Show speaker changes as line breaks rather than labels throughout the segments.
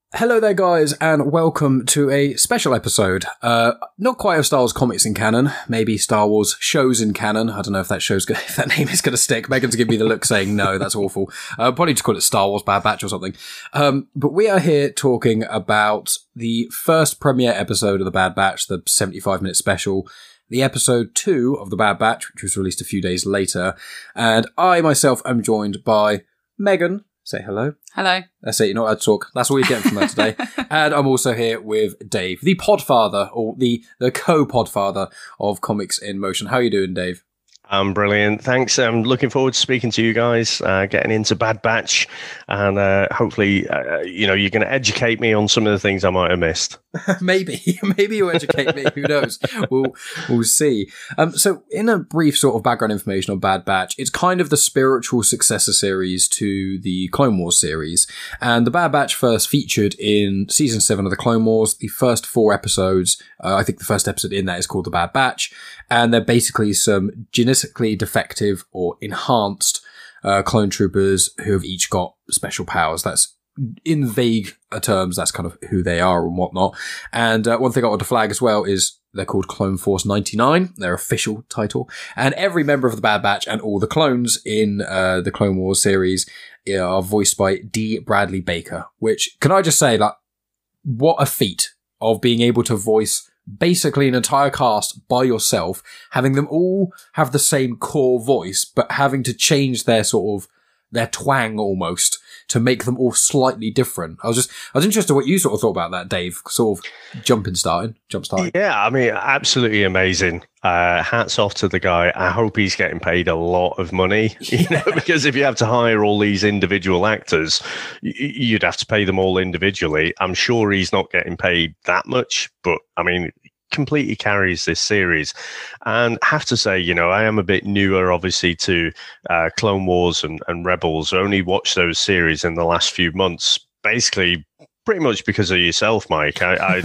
Hello there, guys, and welcome to a special episode. Not quite of Star Wars comics in canon, maybe Star Wars shows in canon. I don't know if that if that name is going to stick. Megan's giving me the look saying no, that's awful. Probably just call it Star Wars Bad Batch or something. But we are here talking about the first premiere episode of the Bad Batch, the 75-minute special, the episode 2 of the Bad Batch, which was released a few days later. And I myself am joined by Megan. Say hello.
Hello.
That's it. You know what I'd talk. That's all you're getting from her today. And I'm also here with Dave, the podfather, or the co-podfather of Comics in Motion. How are you doing, Dave?
I'm brilliant. Thanks. I'm looking forward to speaking to you guys, getting into Bad Batch, and hopefully, you're going to educate me on some of the things I might have missed.
Maybe you'll educate me. Who knows? We'll see. So, in a brief sort of background information on Bad Batch, it's kind of the spiritual successor series to the Clone Wars series, and the Bad Batch first featured in season 7 of the Clone Wars. The first 4 episodes, I think the first episode in that is called the Bad Batch, and they're basically some genetically defective or enhanced clone troopers who have each got special powers. That's, in vague terms, that's kind of who they are and whatnot. And one thing I want to flag as well is they're called Clone Force 99, their official title. And every member of the Bad Batch and all the clones in the Clone Wars series are voiced by D. Bradley Baker, which, can I just say, like, what a feat of being able to voice basically an entire cast by yourself, having them all have the same core voice, but having to change their sort of their twang almost to make them all slightly different. I was interested in what you sort of thought about that, Dave, sort of jump starting.
Yeah, I mean, absolutely amazing. Hats off to the guy. I hope he's getting paid a lot of money, because if you have to hire all these individual actors, you'd have to pay them all individually. I'm sure he's not getting paid that much, but I mean, completely carries this series. And I have to say, I am a bit newer, obviously, to Clone Wars and Rebels. I only watched those series in the last few months, basically pretty much because of yourself, Mike.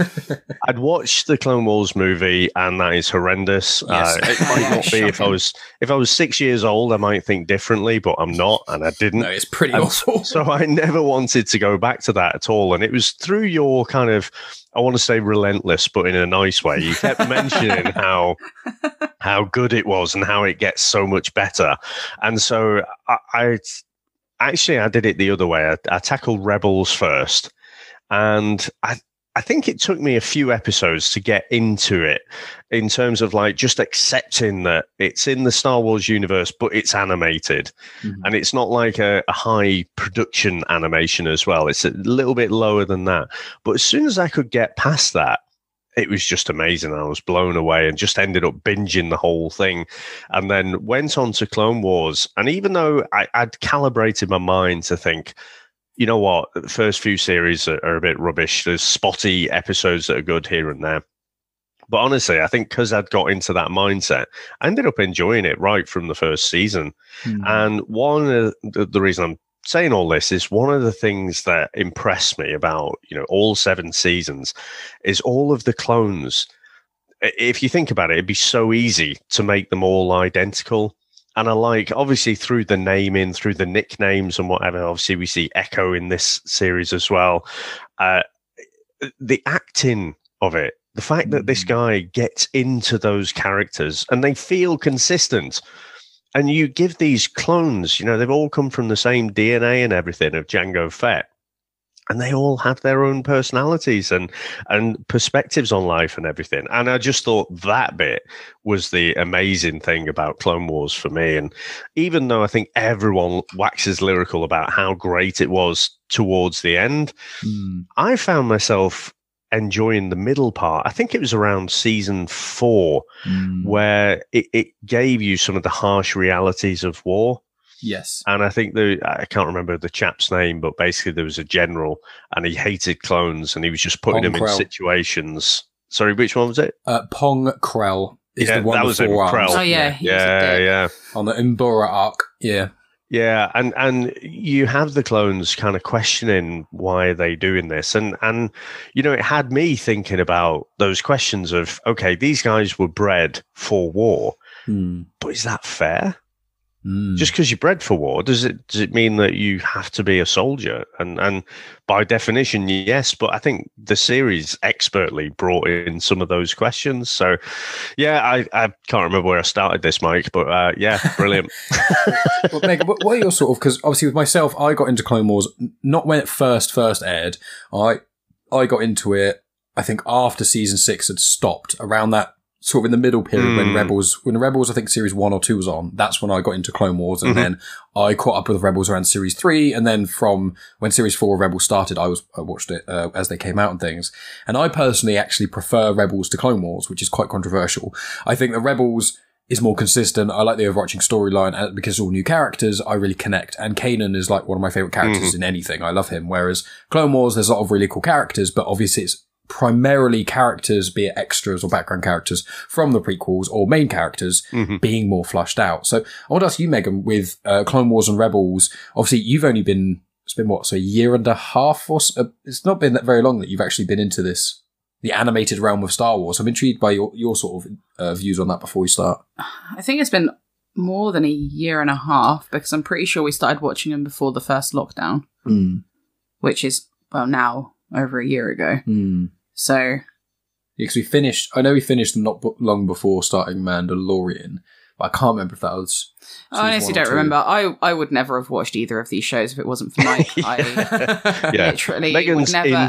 I'd watched the Clone Wars movie, and that is horrendous.
Yes.
It might not be if I was 6 years old, I might think differently, but I'm not, and I didn't.
No, it's pretty awful.
So I never wanted to go back to that at all. And it was through your kind of, I want to say relentless, but in a nice way. You kept mentioning how good it was and how it gets so much better. And so I did it the other way. I tackled Rebels first. And I think it took me a few episodes to get into it, in terms of like just accepting that it's in the Star Wars universe, but it's animated. Mm-hmm. And it's not like a high production animation as well. It's a little bit lower than that. But as soon as I could get past that, it was just amazing. I was blown away and just ended up binging the whole thing, and then went on to Clone Wars. And even though I'd calibrated my mind to think, you know what, the first few series are a bit rubbish. There's spotty episodes that are good here and there. But honestly, I think because I'd got into that mindset, I ended up enjoying it right from the first season. Mm. And one of the reason I'm saying all this is one of the things that impressed me about, all 7 seasons is all of the clones. If you think about it, it'd be so easy to make them all identical. And I like, obviously, through the naming, through the nicknames and whatever, obviously we see Echo in this series as well. The acting of it, the fact that this guy gets into those characters and they feel consistent. And you give these clones, they've all come from the same DNA and everything of Jango Fett. And they all have their own personalities and perspectives on life and everything. And I just thought that bit was the amazing thing about Clone Wars for me. And even though I think everyone waxes lyrical about how great it was towards the end, I found myself enjoying the middle part. I think it was around season 4 where it gave you some of the harsh realities of war.
Yes.
And I think I can't remember the chap's name, but basically there was a general and he hated clones and he was just putting them in situations. Sorry, which one was it?
Pong Krell is the one
that
with
was
4 arms.
Oh, yeah.
Yeah.
On the Umbura arc. Yeah.
Yeah, and you have the clones kind of questioning why are they doing this, and it had me thinking about those questions of, okay, these guys were bred for war, but is that fair? Just because you're bred for war, does it mean that you have to be a soldier? And by definition, yes. But I think the series expertly brought in some of those questions. So, yeah, I can't remember where I started this, Mike, but yeah, brilliant.
Well, Meg, what are your sort of, because obviously with myself, I got into Clone Wars not when it first aired. I got into it, I think, after season 6 had stopped, around that sort of in the middle period when Rebels, I think series 1 or 2 was on. That's when I got into Clone Wars, and then I caught up with Rebels around series 3, and then from when series 4 of Rebels started, I watched it as they came out and things. And I personally actually prefer Rebels to Clone Wars, which is quite controversial. I think that Rebels is more consistent. I like the overarching storyline, and because all new characters, I really connect. And Kanan is like one of my favorite characters in anything. I love him. Whereas Clone Wars, there's a lot of really cool characters, but obviously it's primarily characters, be it extras or background characters from the prequels, or main characters being more flushed out. So I want to ask you, Megan, with Clone Wars and Rebels, obviously you've only been, it's been what, so a year and a half or so? It's not been that very long that you've actually been into this, the animated realm of Star Wars. I'm intrigued by your sort of views on that before we start.
I think it's been more than a year and a half, because I'm pretty sure we started watching them before the first lockdown, which is, well, now over a year ago. So, because I know we finished them not long before starting Mandalorian, but I can't remember if that was. I honestly don't remember. I would never have watched either of these shows if it wasn't for Mike. I literally
Megan's
would never.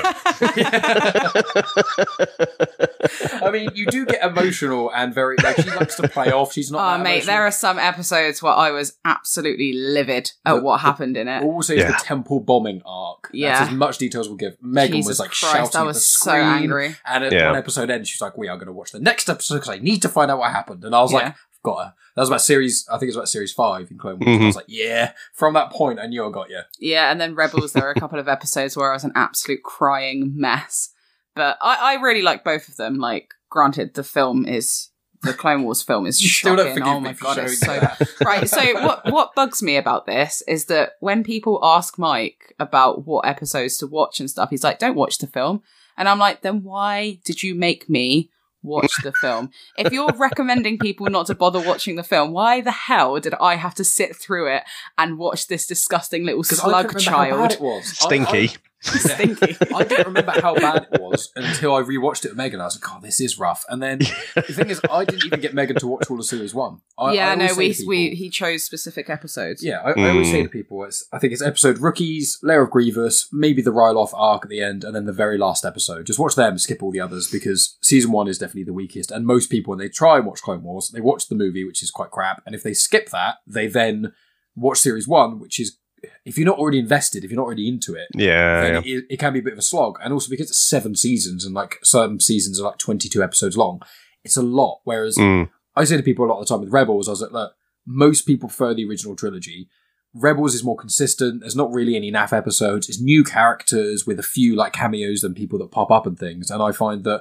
I mean, you do get emotional and very, like, she likes to play off. She's not.
Oh, mate, there are some episodes where I was absolutely livid at what happened in it.
Also, the temple bombing arc.
Yeah,
that's as much detail as we'll give. Megan was like shouting
I was
at the
so
screen,
angry.
And at one episode end, she's like, "We are going to watch the next episode because I need to find out what happened." And I was like, "I've got her." That was about I think it was about series 5 in Clone Wars. And I was like, yeah. From that point, I knew I got you.
Yeah, and then Rebels, there were a couple of episodes where I was an absolute crying mess. But I really like both of them. Like, granted, the Clone Wars film is shocking. Oh my god, it's so right. So what bugs me about this is that when people ask Mike about what episodes to watch and stuff, he's like, "Don't watch the film," and I'm like, "Then why did you make me watch the film? If you're recommending people not to bother watching the film, why the hell did I have to sit through it and watch this disgusting little slug child?"
How bad it was.
Stinky.
Stinky.
I didn't remember how bad it was until I rewatched it with Megan. I was like, "Oh, this is rough." And then the thing is, I didn't even get Megan to watch all of series 1.
He chose specific episodes.
Yeah, I always say to people, I think it's episode Rookies, Lair of Grievous, maybe the Ryloth arc at the end, and then the very last episode. Just watch them, skip all the others, because season 1 is definitely the weakest. And most people, when they try and watch Clone Wars, they watch the movie, which is quite crap. And if they skip that, they then watch series 1, which is, if you're not already invested, if you're not already into it, then it can be a bit of a slog. And also because it's 7 seasons and like some seasons are like 22 episodes long, it's a lot. Whereas I say to people a lot of the time with Rebels, I was like, look, most people prefer the original trilogy. Rebels is more consistent. There's not really any naff episodes. It's new characters with a few like cameos and people that pop up and things. And I find that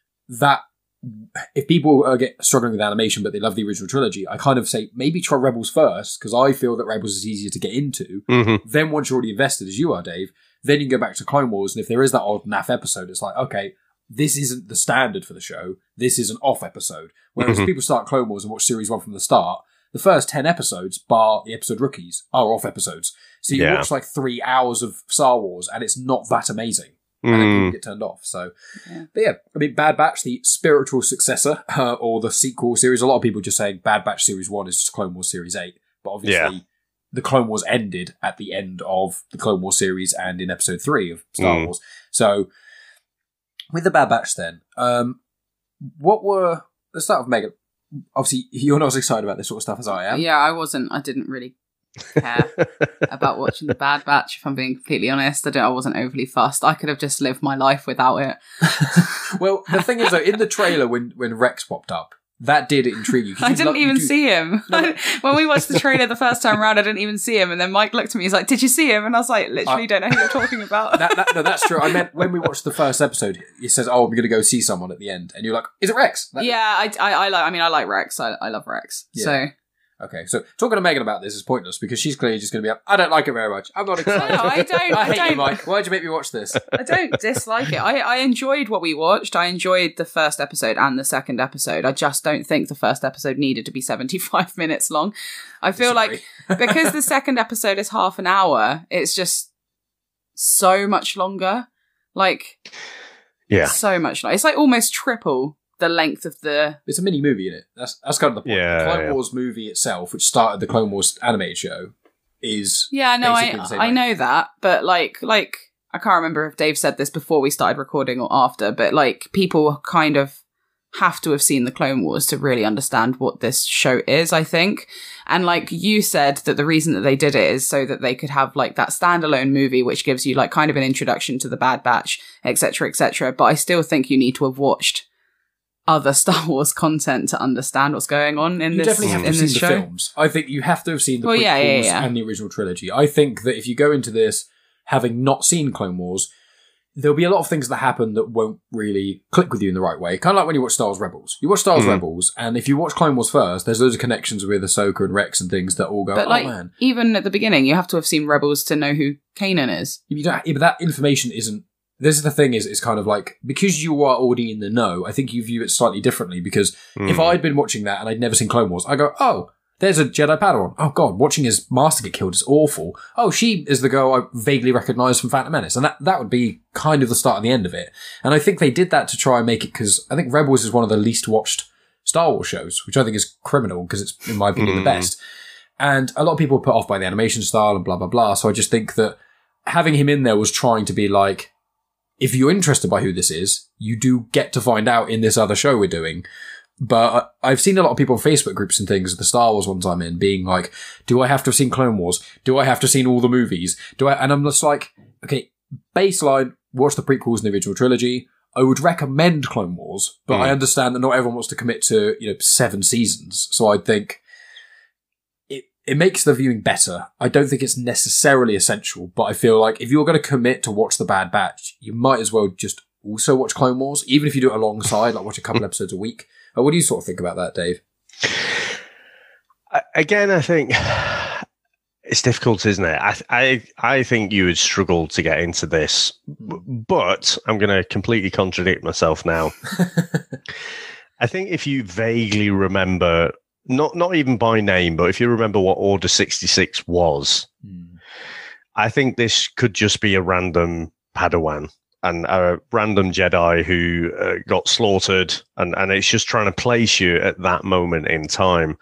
if people get struggling with animation but they love the original trilogy, I kind of say maybe try Rebels first, because I feel that Rebels is easier to get into. Then once you're already invested, as you are, Dave, then you can go back to Clone Wars, and if there is that odd naff episode, it's like, okay, this isn't the standard for the show, this is an off episode. Whereas people start Clone Wars and watch series 1 from the start, the first 10 episodes, bar the episode Rookies, are off episodes. So you watch like 3 hours of Star Wars and it's not that amazing. And then people get turned off. So, but yeah, I mean, Bad Batch, the spiritual successor, or the sequel series. A lot of people just saying Bad Batch Series 1 is just Clone Wars Series 8. But obviously, the Clone Wars ended at the end of the Clone Wars series and in episode 3 of Star Wars. So, with the Bad Batch then, let's start with Megan. Obviously, you're not as excited about this sort of stuff as I am.
Yeah, I wasn't. I didn't really care about watching the Bad Batch, if I'm being completely honest. I wasn't overly fussed. I could have just lived my life without it.
Well, the thing is though, in the trailer when Rex popped up, that did intrigue you.
I didn't even see him. When we watched the trailer the first time around, I didn't even see him, and then Mike looked at me, he's like, "Did you see him?" And I was like, literally don't know who you're talking about.
No, that's true. I meant when we watched the first episode, it says, "Oh, we're going to go see someone at the end," and you're like, "Is it Rex?"
I like Rex. I love Rex.
Yeah.
So
Okay, so talking to Megan about this is pointless because she's clearly just going to be like, I don't like it very much. I'm not excited.
No, I don't.
I hate you, Mike. Why'd you make me watch this?
I don't dislike it. I enjoyed what we watched. I enjoyed the first episode and the second episode. I just don't think the first episode needed to be 75 minutes long. I feel like because the second episode is half an hour, it's just so much longer. Like, so much longer. It's like almost triple the length of the...
It's a mini movie, isn't it? That's kind of the point. The Clone Wars movie itself, which started the Clone Wars animated show, is
I know that, but like I can't remember if Dave said this before we started recording or after, but like people kind of have to have seen the Clone Wars to really understand what this show is, I think. And like you said, that the reason that they did it is so that they could have like that standalone movie, which gives you like kind of an introduction to the Bad Batch, etc., etc. But I still think you need to have watched other Star Wars content to understand what's going on in this show. You definitely have to have seen the films.
I think you have to have seen the prequels and the original trilogy. I think that if you go into this having not seen Clone Wars, there'll be a lot of things that happen that won't really click with you in the right way. Kind of like when you watch Star Wars Rebels. You watch Star Wars Rebels, and if you watch Clone Wars first, there's loads of connections with Ahsoka and Rex and things that all go,
but like,
man.
Even at the beginning, you have to have seen Rebels to know who Kanan is.
But that information isn't... This is the thing, is it's kind of like, because you are already in the know, I think you view it slightly differently, because if I'd been watching that and I'd never seen Clone Wars, I go, oh, there's a Jedi Padawan. Oh god, watching his master get killed is awful. Oh, she is the girl I vaguely recognise from Phantom Menace. And that would be kind of the start and the end of it. And I think they did that to try and make it, because I think Rebels is one of the least watched Star Wars shows, which I think is criminal, because it's, in my opinion, the best. And a lot of people are put off by the animation style and blah, blah, blah. So I just think that having him in there was trying to be like, if you're interested by who this is, you do get to find out in this other show we're doing. But I've seen a lot of people on Facebook groups and things, the Star Wars ones I'm in, being like, do I have to have seen Clone Wars? Do I have to have seen all the movies? And I'm just like, okay, baseline, watch the prequels and the original trilogy. I would recommend Clone Wars, but I understand that not everyone wants to commit to, 7 seasons. So I think it makes the viewing better. I don't think it's necessarily essential, but I feel like if you're going to commit to watch The Bad Batch, you might as well just also watch Clone Wars, even if you do it alongside, like watch a couple episodes a week. What do you sort of think about that, Dave?
Again, I think it's difficult, isn't it? I think you would struggle to get into this, but I'm going to completely contradict myself now. I think if you vaguely remember, not even by name, but if you remember what Order 66 was, I think this could just be a random Padawan and a random Jedi who got slaughtered, and it's just trying to place you at that moment in time.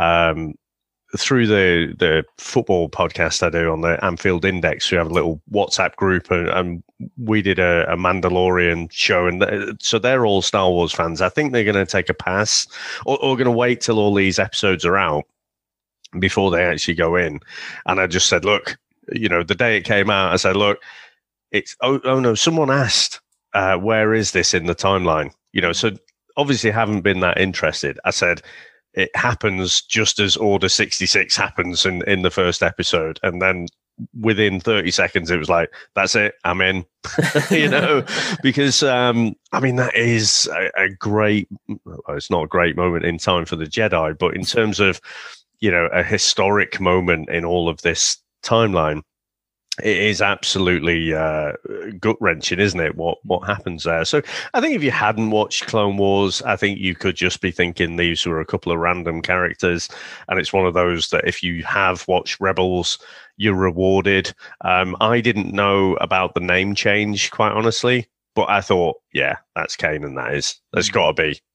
Through the football podcast I do on the Anfield Index, we have a little WhatsApp group, and we did a Mandalorian show, and so they're all Star Wars fans. I think they're going to take a pass, or going to wait till all these episodes are out before they actually go in. And I just said, look, the day it came out, I said, look, it's oh no, someone asked, where is this in the timeline? So obviously haven't been that interested. I said, it happens just as Order 66 happens in the first episode. And then within 30 seconds, it was like, that's it, I'm in, because, that is a great, it's not a great moment in time for the Jedi, but in terms of, a historic moment in all of this timeline, it is absolutely gut-wrenching, isn't it, what happens there? So I think if you hadn't watched Clone Wars, I think you could just be thinking these were a couple of random characters, and it's one of those that if you have watched Rebels, you're rewarded. I didn't know about the name change, quite honestly, but I thought, yeah, that's Kanan, that's got to be.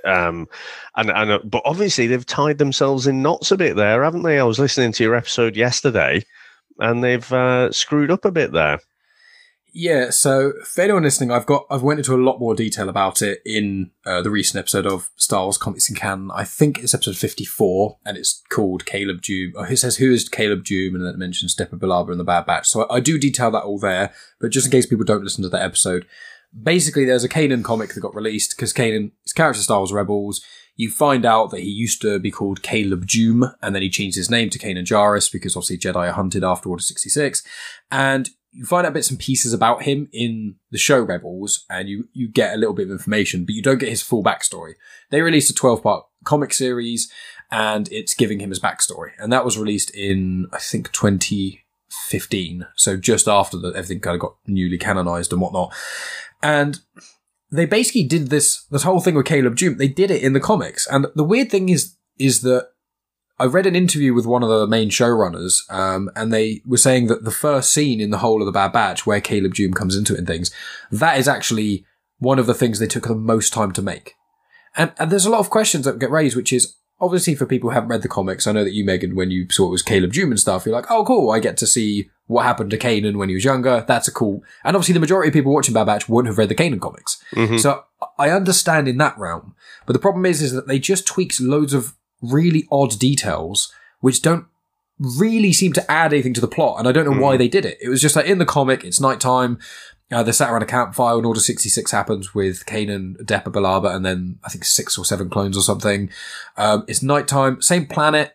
But obviously they've tied themselves in knots a bit there, haven't they? I was listening to your episode yesterday, and they've screwed up a bit there.
Yeah, so for anyone listening, I've went into a lot more detail about it in the recent episode of Star Wars Comics in Canon. I think it's episode 54, and it's called Caleb Dume. It says, who is Caleb Dume? And then it mentions Depa Billaba and the Bad Batch. So I do detail that all there, but just in case people don't listen to that episode, basically there's a Kanan comic that got released, because Kanan, his character in Star Wars Rebels, you find out that he used to be called Caleb Dume, and then he changed his name to Kanan Jarrus, because obviously Jedi are hunted after Order 66. And you find out bits and pieces about him in the show Rebels, and you get a little bit of information, but you don't get his full backstory. They released a 12-part comic series, and it's giving him his backstory. And that was released in, I think, 2015. So just after everything kind of got newly canonized and whatnot. And they basically did this whole thing with Caleb Dume. They did it in the comics. And the weird thing is that I read an interview with one of the main showrunners, and they were saying that the first scene in the whole of The Bad Batch, where Caleb Dume comes into it and things, that is actually one of the things they took the most time to make. And there's a lot of questions that get raised, which is, obviously for people who haven't read the comics, I know that you, Megan, when you saw it was Caleb Dume and stuff, you're like, oh, cool, I get to see what happened to Kanan when he was younger. That's a cool... And obviously the majority of people watching Bad Batch wouldn't have read the Kanan comics. Mm-hmm. So I understand in that realm. But the problem is that they just tweaked loads of really odd details, which don't really seem to add anything to the plot. And I don't know why they did it. It was just like, in the comic, it's nighttime. They're sat around a campfire and Order 66 happens with Kanan, Depa Billaba, and then I think 6 or 7 clones or something. It's nighttime, same planet,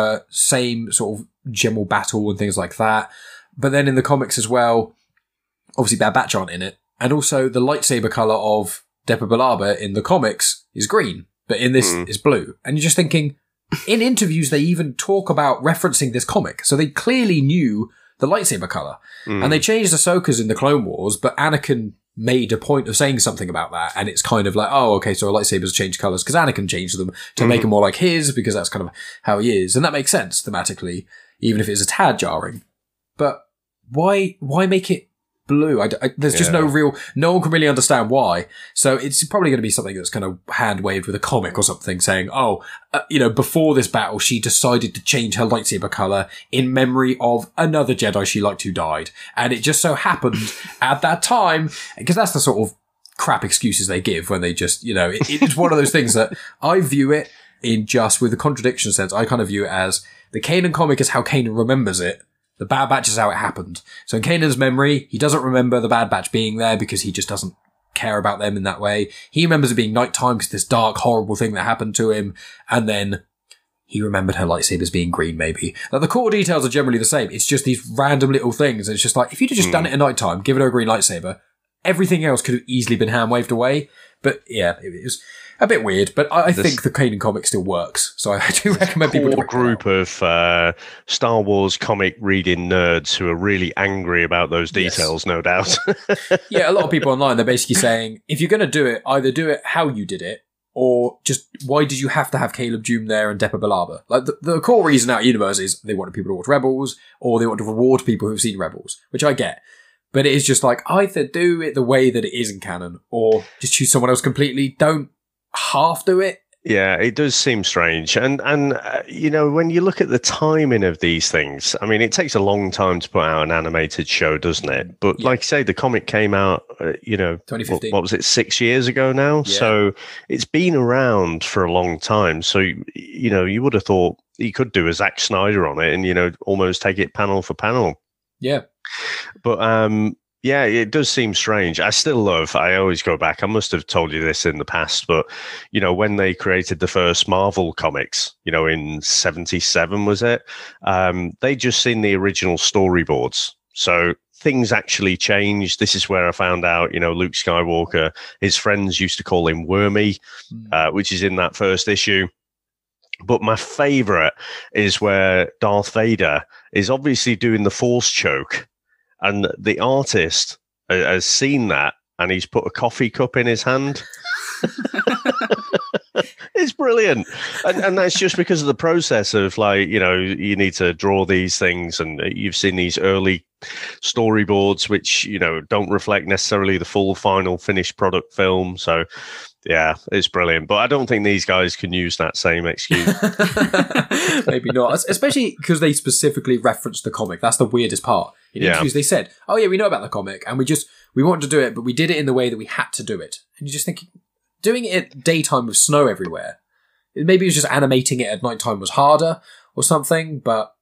same sort of general battle and things like that. But then in the comics as well, obviously Bad Batch aren't in it. And also the lightsaber colour of Depa Billaba in the comics is green, but in this is blue. And you're just thinking, in interviews, they even talk about referencing this comic. So they clearly knew the lightsaber colour. And they changed Ahsoka's in the Clone Wars, but Anakin made a point of saying something about that. And it's kind of like, oh, okay, so lightsabers change colours because Anakin changed them to make them more like his, because that's kind of how he is. And that makes sense thematically, even if it's a tad jarring. But why make it blue? There's just no one can really understand why. So it's probably going to be something that's kind of hand-waved with a comic or something saying, before this battle, she decided to change her lightsaber colour in memory of another Jedi she liked who died. And it just so happened at that time, because that's the sort of crap excuses they give when they just, it's one of those things that I view it in just with the contradiction sense. I kind of view it as the Kanan comic is how Kanan remembers it. The Bad Batch is how it happened. So in Kanan's memory, he doesn't remember the Bad Batch being there because he just doesn't care about them in that way. He remembers it being nighttime because this dark, horrible thing that happened to him. And then he remembered her lightsabers being green, maybe. Like, the core details are generally the same. It's just these random little things. And it's just like, if you'd have just done it at nighttime, given her a green lightsaber, everything else could have easily been hand-waved away. But yeah, it was a bit weird, but I think the Kanan comic still works. So I do recommend people to
check it out. Group of Star Wars comic reading nerds who are really angry about those details, no doubt.
Yeah, a lot of people online, they're basically saying, if you're going to do it, either do it how you did it, or just, why did you have to have Caleb Dume there and Depa Billaba? Like, the core reason out of universe is they wanted people to watch Rebels, or they want to reward people who've seen Rebels, which I get. But it is just like, either do it the way that it is in canon, or just choose someone else completely. Don't half do it.
Yeah, it does seem strange. And when you look at the timing of these things, I mean, it takes a long time to put out an animated show, doesn't it? But like you say, the comic came out,
2015.
What was it, 6 years ago now? Yeah. So it's been around for a long time. So, you would have thought he could do a Zack Snyder on it and, almost take it panel for panel.
Yeah.
But, yeah, it does seem strange. I always go back. I must have told you this in the past, but, when they created the first Marvel comics, in 77, was it? They just seen the original storyboards. So things actually changed. This is where I found out, Luke Skywalker, his friends used to call him Wormy, which is in that first issue. But my favorite is where Darth Vader is obviously doing the Force choke. And the artist has seen that, and he's put a coffee cup in his hand. It's brilliant. And that's just because of the process of, you need to draw these things, and you've seen these early storyboards, which, don't reflect necessarily the full final finished product film. So, yeah, it's brilliant. But I don't think these guys can use that same excuse.
Maybe not. Especially because they specifically referenced the comic. That's the weirdest part. In interviews, they said, oh yeah, we know about the comic and we wanted to do it, but we did it in the way that we had to do it. And you just think, doing it at daytime with snow everywhere, maybe it was just animating it at nighttime was harder or something, but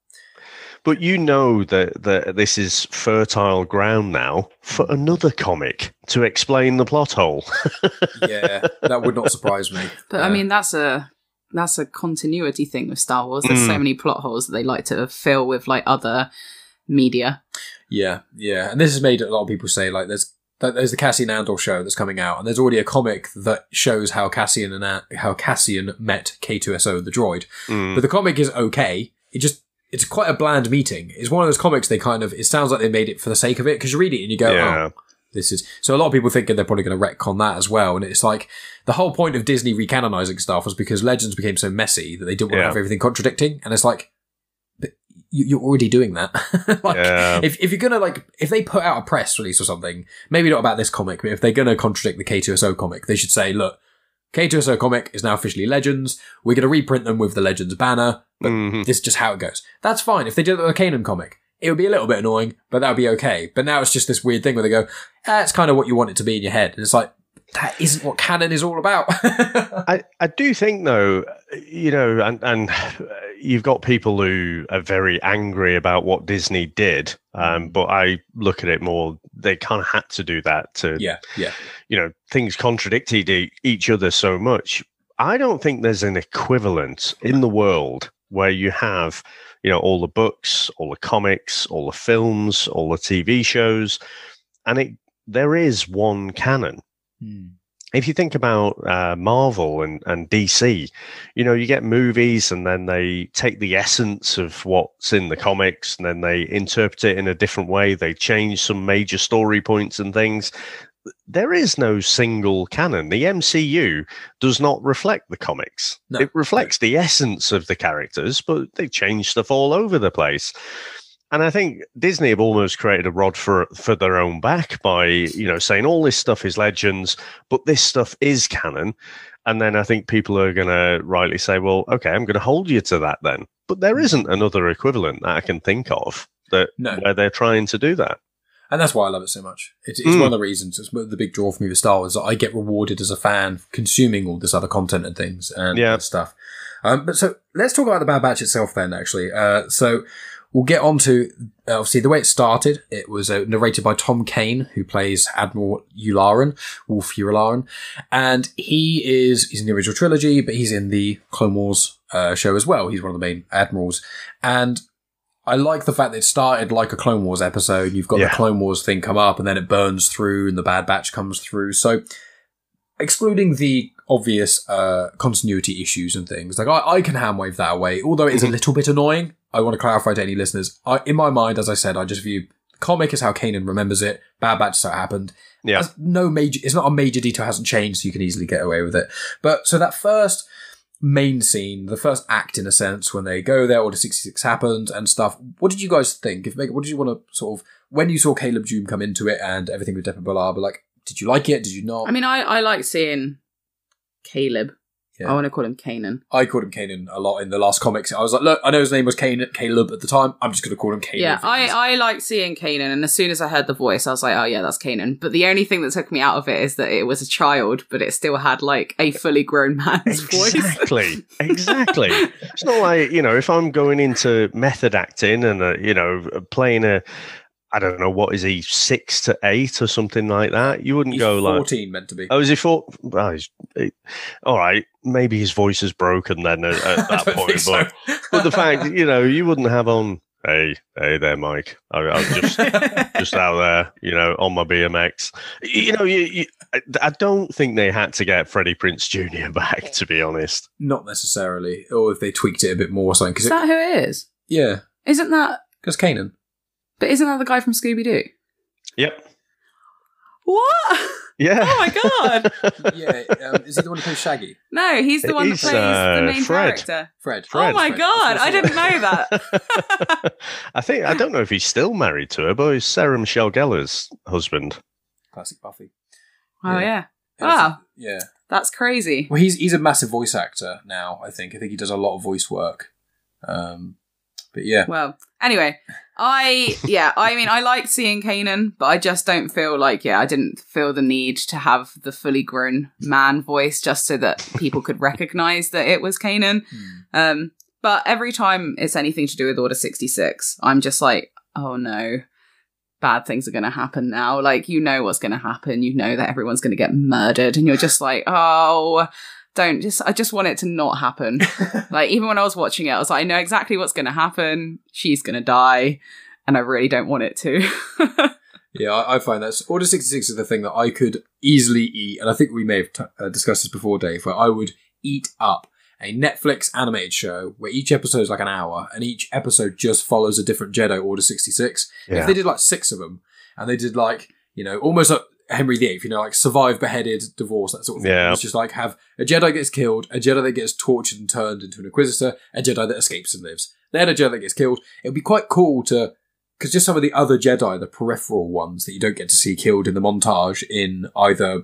that
this is fertile ground now for another comic to explain the plot hole.
Yeah, that would not surprise me.
But I mean, that's a continuity thing with Star Wars. There's so many plot holes that they like to fill with other media.
Yeah. And this has made a lot of people say there's there's the Cassian Andor show that's coming out, and there's already a comic that shows how Cassian met K2SO, the droid. But the comic is okay. It's quite a bland meeting. It's one of those comics it sounds like they made it for the sake of it, because you read it and you go, oh, this is... So a lot of people thinking they're probably going to retcon that as well, and it's like, the whole point of Disney recanonizing stuff was because Legends became so messy that they didn't want to have everything contradicting, and it's like, you're already doing that. If you're gonna if they put out a press release or something, maybe not about this comic, but if they're gonna contradict the K2SO comic, they should say, look, K2SO comic is now officially Legends. We're gonna reprint them with the Legends banner, but this is just how it goes. That's fine. If they did it with a Kanan comic, it would be a little bit annoying, but that would be okay. But now it's just this weird thing where they go, it's kind of what you want it to be in your head. And it's like, that isn't what canon is all about.
I do think, though, and you've got people who are very angry about what Disney did, but I look at it more, they kind of had to do that to, things contradicted each other so much. I don't think there's an equivalent in the world where you have, all the books, all the comics, all the films, all the TV shows, and there is one canon. If you think about Marvel and DC, you get movies and then they take the essence of what's in the comics and then they interpret it in a different way. They change some major story points and things. There is no single canon. The MCU does not reflect the comics. No. It reflects the essence of the characters, but they change stuff all over the place. And I think Disney have almost created a rod for their own back by, saying all this stuff is Legends, but this stuff is canon. And then I think people are going to rightly say, well, okay, I'm going to hold you to that then. But there isn't another equivalent that I can think of where they're trying to do that.
And that's why I love it so much. It's one of the reasons. It's the big draw for me with Star Wars. That I get rewarded as a fan consuming all this other content and things and stuff. But so let's talk about the Bad Batch itself then, actually. So we'll get on to, obviously, the way it started. It was narrated by Tom Kane, who plays Admiral Wolf Yularen. And he's in the original trilogy, but he's in the Clone Wars show as well. He's one of the main admirals. And I like the fact that it started like a Clone Wars episode. You've got the Clone Wars thing come up, and then it burns through, and the Bad Batch comes through. So, excluding the obvious continuity issues and things, like I can handwave that away, although it is a little bit annoying. I want to clarify to any listeners. In my mind, as I said, I just view the comic as how Kanan remembers it. Bad Batch is how it happened. Yeah. It's not a major detail, hasn't changed, so you can easily get away with it. But so that first main scene, the first act in a sense, when they go there, Order 66 happened and stuff. What did you guys think? What did you want to sort of, when you saw Caleb Dume come into it and everything with Depa Billaba, like, did you like it? Did you not?
I mean, I like seeing Caleb. Yeah. I want to call him Kanan.
I called him Kanan a lot in the last comics. I was like, look, I know his name was Caleb at the time. I'm just going to call him Caleb.
Yeah, I like seeing Kanan, and as soon as I heard the voice, I was like, oh yeah, that's Kanan. But the only thing that took me out of it is that it was a child, but it still had like a fully grown man's voice.
Exactly. It's not like, if I'm going into method acting and, playing I don't know, what is he, 6 to 8 or something like that? You wouldn't go
14
like
14 meant to be.
Oh, is he 4? Oh, all right. Maybe his voice is broken then at that point. So. But the fact, you wouldn't have on, hey there, Mike. I was just out there, on my BMX. I don't think they had to get Freddie Prinze Jr. back, to be honest.
Not necessarily. Or if they tweaked it a bit more or something.
Is that who it is?
Yeah.
Isn't that?
Because Kanan.
But isn't that the guy from Scooby-Doo?
Yep.
What?
Yeah.
Oh my god.
Yeah. Is he the one who plays Shaggy?
No, he's the one that plays the main character.
Fred.
Oh my god, I didn't know that.
I don't know if he's still married to her, but he's Sarah Michelle Gellar's husband.
Classic Buffy.
Oh yeah. Wow.
Yeah.
That's crazy.
Well, he's a massive voice actor now, I think. I think he does a lot of voice work. But yeah.
Well, anyway, I like seeing Kanan, but I just don't feel like, I didn't feel the need to have the fully grown man voice just so that people could recognize that it was Kanan. But every time it's anything to do with Order 66, I'm just like, oh no, bad things are going to happen now. Like, what's going to happen. You know that everyone's going to get murdered. And you're just like, oh, I just want it to not happen. Like, even when I was watching it, I was like, I know exactly what's going to happen. She's going to die. And I really don't want it to.
Yeah, I find that Order 66 is the thing that I could easily eat, and I think we may have discussed this before, Dave, where I would eat up a Netflix animated show where each episode is like an hour, and each episode just follows a different Jedi Order 66. Yeah. If they did like 6 of them, and they did like, you know, almost like Henry VIII, you know, like survive, beheaded, divorce, that sort of thing. Yeah. It's just like have a Jedi gets killed, a Jedi that gets tortured and turned into an Inquisitor, a Jedi that escapes and lives. Then a Jedi that gets killed. It would be quite cool to, because just some of the other Jedi, the peripheral ones that you don't get to see killed in the montage in either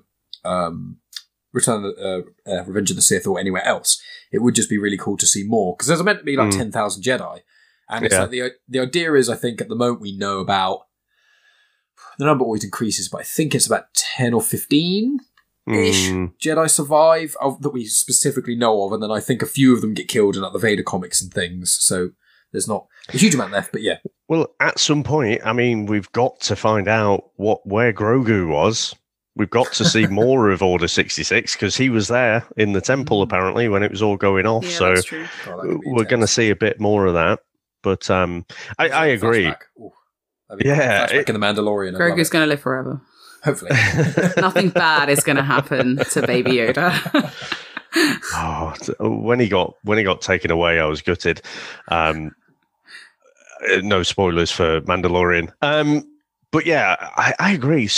Revenge of the Sith or anywhere else, it would just be really cool to see more, because there's meant to be like 10,000 Jedi, and it's like the idea is, I think at the moment we know about, the number always increases, but I think it's about 10 or 15 ish Jedi survive that we specifically know of, and then I think a few of them get killed in like the Vader comics and things, so there's not a huge amount left, but yeah.
Well, at some point, I mean, we've got to find out where Grogu was. We've got to see more of Order 66, because he was there in the temple, apparently, when it was all going off. Yeah, so that's true. We're going to see a bit more of that. But I agree.
Yeah. Flashback in The Mandalorian.
Grogu's going to live forever.
Hopefully.
Nothing bad is going to happen to Baby Yoda.
When he got taken away, I was gutted. No spoilers for Mandalorian. But yeah, I agree.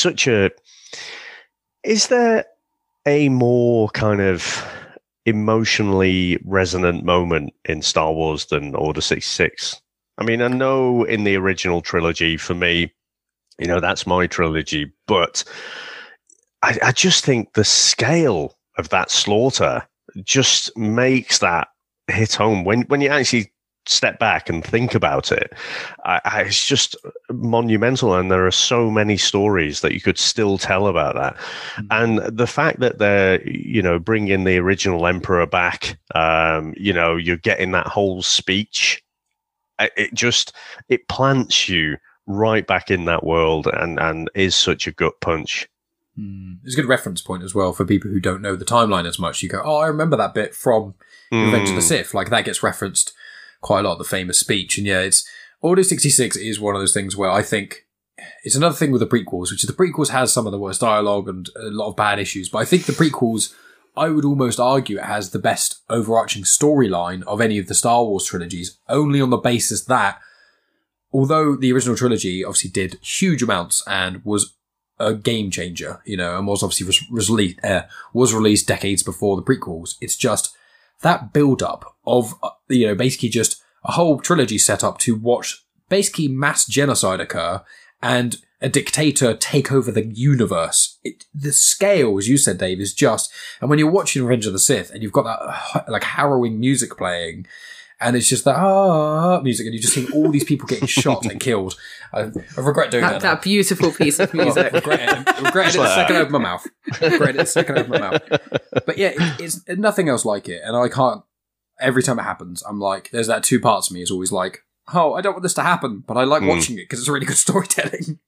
Is there a more kind of emotionally resonant moment in Star Wars than Order 66? I mean, I know in the original trilogy, for me, you know, that's my trilogy, but I just think the scale of that slaughter just makes that hit home. When you actually step back and think about it, it's just monumental, and there are so many stories that you could still tell about that. And the fact that they're, you know, bringing the original Emperor back, you know, you're getting that whole speech, it plants you right back in that world, and is such a gut punch.
It's a good reference point as well for people who don't know the timeline as much. You go, oh, I remember that bit from Revenge of the Sith. Like, that gets referenced quite a lot, the famous speech. And yeah, it's Order 66 is one of those things where I think it's another thing with the prequels, which is the prequels has some of the worst dialogue and a lot of bad issues. But I think the prequels, I would almost argue it has the best overarching storyline of any of the Star Wars trilogies, only on the basis that although the original trilogy obviously did huge amounts and was a game changer, you know, and was obviously was released decades before the prequels, it's just that build-up of, you know, basically just a whole trilogy set up to watch basically mass genocide occur and a dictator take over the universe. The scale, as you said, Dave, is just... And when you're watching Revenge of the Sith and you've got that like harrowing music playing, and it's just that music, and you're just seeing all these people getting shot and killed. I regret doing that.
That beautiful piece of music.
Regret it the second I opened my mouth. Regret it the second I opened my mouth. But yeah, it's nothing else like it. And I can't... Every time it happens, I'm like... There's that two parts of me is always like, oh, I don't want this to happen, but I like watching it because it's really good storytelling.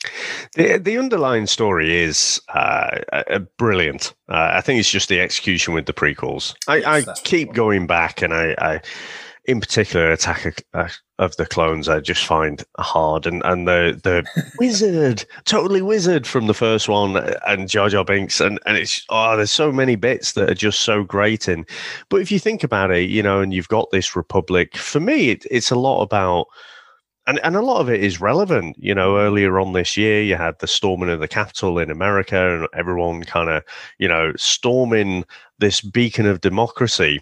The underlying story is brilliant. I think it's just the execution with the prequels. I keep going back, and I in particular, Attack of the Clones, I just find hard. And the wizard, totally wizard from the first one, and Jar Jar Binks, and it's, there's so many bits that are just so grating. But if you think about it, you know, and you've got this Republic, for me, it's a lot about... And a lot of it is relevant. You know, earlier on this year, you had the storming of the Capitol in America, and everyone kind of, you know, storming this beacon of democracy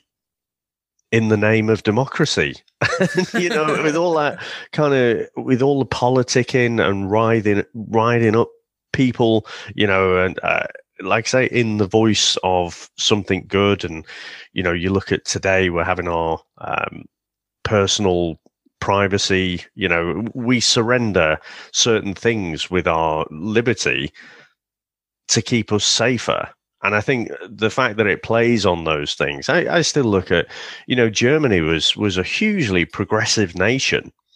in the name of democracy. You know, with all that kind of, with all the politicking and riding up people, you know, and like I say, in the voice of something good. And, you know, you look at today, we're having our personal privacy, you know, we surrender certain things with our liberty to keep us safer. And I think the fact that it plays on those things, I still look at, you know, Germany was a hugely progressive nation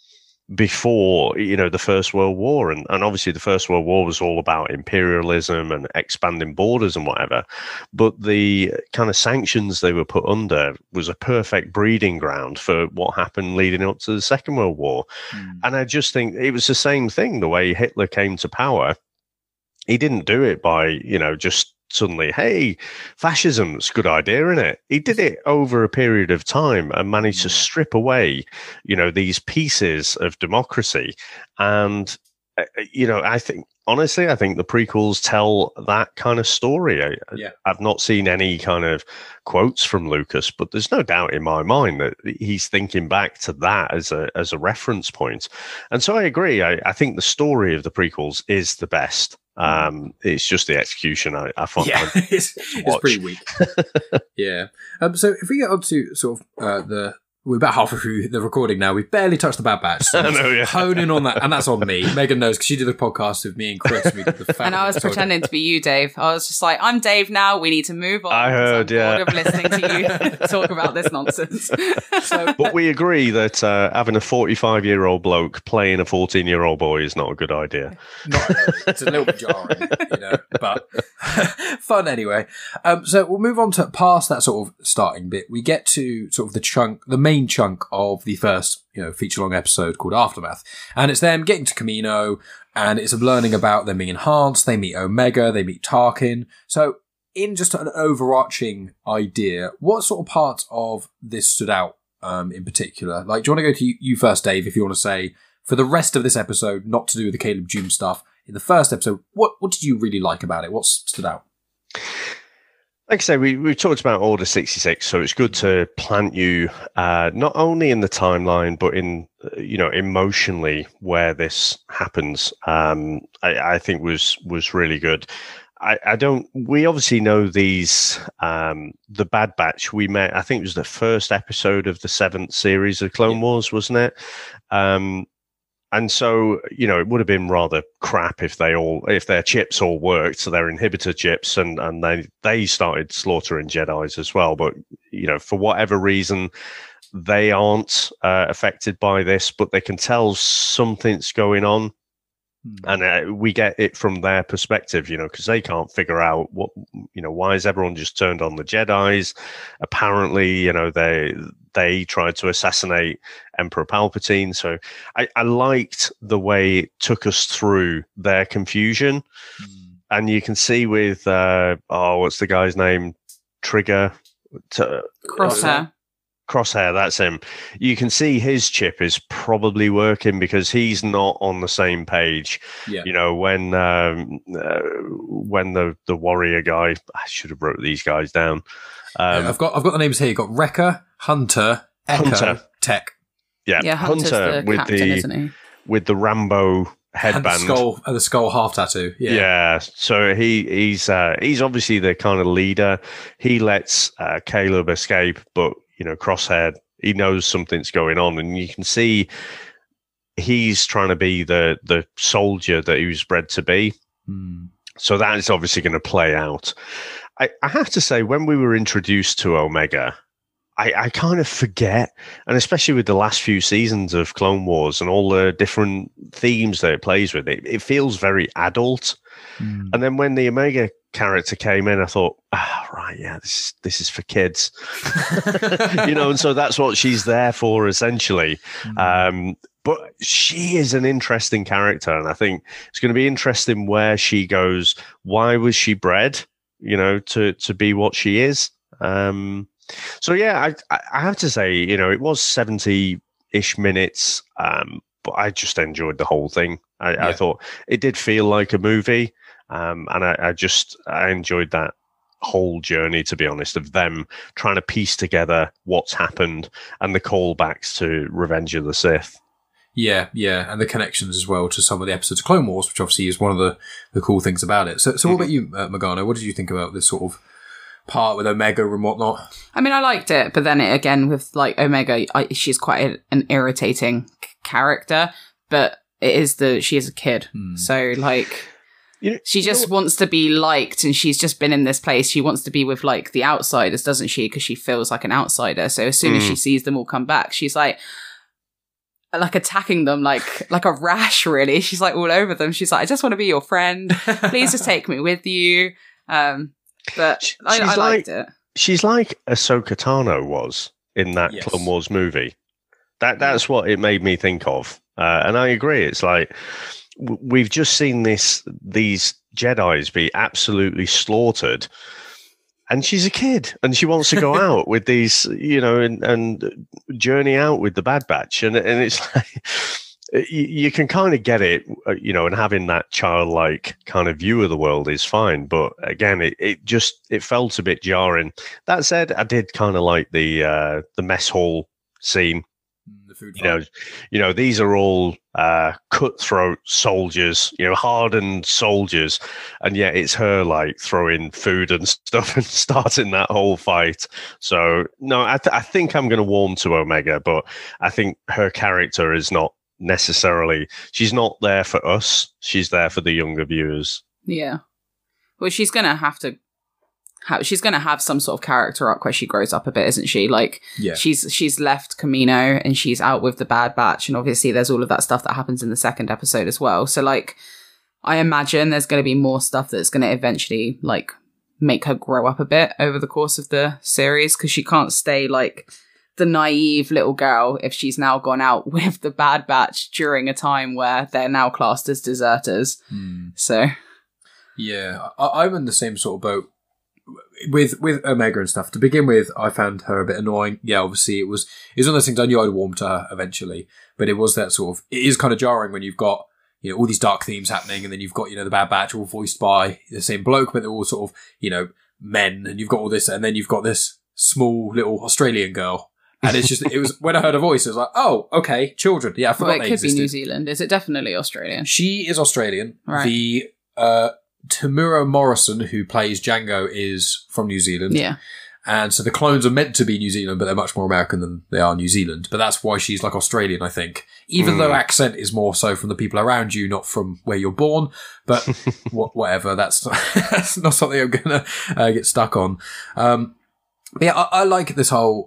before, the First World War. And obviously the First World War was all about imperialism and expanding borders and whatever. But the kind of sanctions they were put under was a perfect breeding ground for what happened leading up to the Second World War. And I just think it was the same thing, the way Hitler came to power. He didn't do it by, just suddenly, hey, fascism's a good idea, isn't it? He did it over a period of time and managed to strip away, these pieces of democracy. And, I think the prequels tell that kind of story. I've not seen any kind of quotes from Lucas, but there's no doubt in my mind that he's thinking back to that as a reference point. And so I agree. I think the story of the prequels is the best. It's just the execution I find.
Yeah, it's pretty weak. Yeah. So if we get on to sort of we're about halfway through the recording now. We've barely touched the Bad Batch. So hone in on that, and that's on me. Megan knows because she did the podcast with me and Chris. We did the
and I was pretending to be you, Dave. I was just like, I'm Dave now. We need to move on.
I heard,
I'm bored of listening to you talk about this nonsense.
But we agree that having a 45-year-old bloke playing a 14-year-old boy is not a good idea.
It's a little bit jarring, but fun anyway. So we'll move on to past that sort of starting bit. We get to sort of the main chunk of the first, feature-long episode called Aftermath. And it's them getting to Kamino, and it's learning about them being enhanced. They meet Omega, they meet Tarkin. So in just an overarching idea, what sort of parts of this stood out in particular? Like, do you want to go to you first, Dave, if you want to say, for the rest of this episode, not to do with the Caleb Dume stuff, in the first episode, what did you really like about it? What stood out?
Like I say, we talked about Order 66, so it's good to plant you not only in the timeline, but in emotionally where this happens. I think was really good. We obviously know these, the Bad Batch we met, I think it was the first episode of the 7th series of Clone Wars, wasn't it? And so, it would have been rather crap if their chips all worked, so their inhibitor chips, and they started slaughtering Jedis as well. But, for whatever reason, they aren't affected by this, but they can tell something's going on. And we get it from their perspective, because they can't figure out why is everyone just turned on the Jedis? Apparently, they tried to assassinate Emperor Palpatine. So I liked the way it took us through their confusion. And you can see with, what's the guy's name? Trigger? Crosshair, that's him. You can see his chip is probably working because he's not on the same page. Yeah. When the warrior guy, I should have wrote these guys down.
I've got the names here. You've got Wrecker, Hunter, Echo, Tech.
Yeah,
Hunter's the captain, isn't he?
With the Rambo headband,
and the skull half tattoo.
Yeah. So he's obviously the kind of leader. He lets Caleb escape, but Crosshair, he knows something's going on, and you can see he's trying to be the soldier that he was bred to be. So that is obviously going to play out. I have to say, when we were introduced to Omega, I kind of forget, and especially with the last few seasons of Clone Wars and all the different themes that it plays with, it feels very adult. And then when the Omega character came in, I thought, right, yeah, this is for kids, and so that's what she's there for, essentially. But she is an interesting character, and I think it's going to be interesting where she goes. Why was she bred, to be what she is? So yeah, I have to say, it was 70-ish minutes, but I just enjoyed the whole thing. I thought it did feel like a movie. And I enjoyed that whole journey, to be honest, of them trying to piece together what's happened and the callbacks to Revenge of the Sith.
Yeah, and the connections as well to some of the episodes of Clone Wars, which obviously is one of the cool things about it. So what about you, Morgana? What did you think about this sort of part with Omega and whatnot?
I mean, I liked it, but then again with like Omega, she's quite an irritating character, but she is a kid, so like. She just wants to be liked, and she's just been in this place. She wants to be with like the outsiders, doesn't she? Because she feels like an outsider. So as soon as she sees them all come back, she's like, like attacking them like a rash, really. She's like all over them. She's like, I just want to be your friend. Please just take me with you. But I liked it.
She's like Ahsoka Tano was in that Clone Wars movie. That's what it made me think of. And I agree. It's like we've just seen these Jedis be absolutely slaughtered. And she's a kid, and she wants to go out with these, and journey out with the Bad Batch. And it's like, you can kind of get it, and having that childlike kind of view of the world is fine. But again, it felt a bit jarring. That said, I did kind of like the mess hall scene.
The food
these are all cutthroat soldiers, hardened soldiers, and yet it's her like throwing food and stuff and starting that whole fight. So no, I think I'm going to warm to Omega, but I think her character is not necessarily. She's not there for us. She's there for the younger viewers.
Yeah. Well, she's going to have to. She's going to have some sort of character arc where she grows up a bit, isn't she? Like, she's left Kamino and she's out with the Bad Batch, and obviously there's all of that stuff that happens in the second episode as well. So, like, I imagine there's going to be more stuff that's going to eventually, like, make her grow up a bit over the course of the series, because she can't stay, like, the naive little girl if she's now gone out with the Bad Batch during a time where they're now classed as deserters. So,
yeah, I'm in the same sort of boat. With Omega and stuff. To begin with, I found her a bit annoying. Yeah, obviously it was one of those things I knew I'd warm to her eventually, but it was that sort of, it is kind of jarring when you've got, all these dark themes happening, and then you've got, the Bad Batch all voiced by the same bloke, but they're all sort of, men, and you've got all this, and then you've got this small little Australian girl. And it's just, it was, when I heard her voice, it was like, oh, okay, children. Yeah, I forgot they existed.
It could be New Zealand. Is it definitely Australian?
She is Australian.
Right.
The, Tamura Morrison, who plays Django, is from New Zealand.
Yeah.
And so the clones are meant to be New Zealand, but they're much more American than they are New Zealand. But that's why she's like Australian, I think. Even though accent is more so from the people around you, not from where you're born. But whatever, that's not something I'm going to get stuck on. But yeah, I like this whole...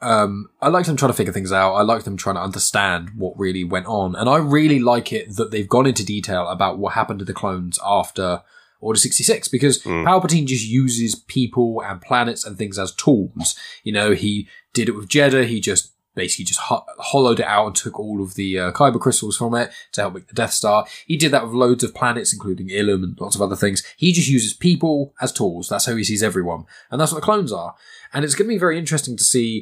I like them trying to figure things out. I like them trying to understand what really went on. And I really like it that they've gone into detail about what happened to the clones after Order 66, because Palpatine just uses people and planets and things as tools. He did it with Jeddah. He just basically just hollowed it out and took all of the Kyber crystals from it to help make the Death Star. He did that with loads of planets, including Ilum and lots of other things. He just uses people as tools. That's how he sees everyone. And that's what the clones are. And it's going to be very interesting to see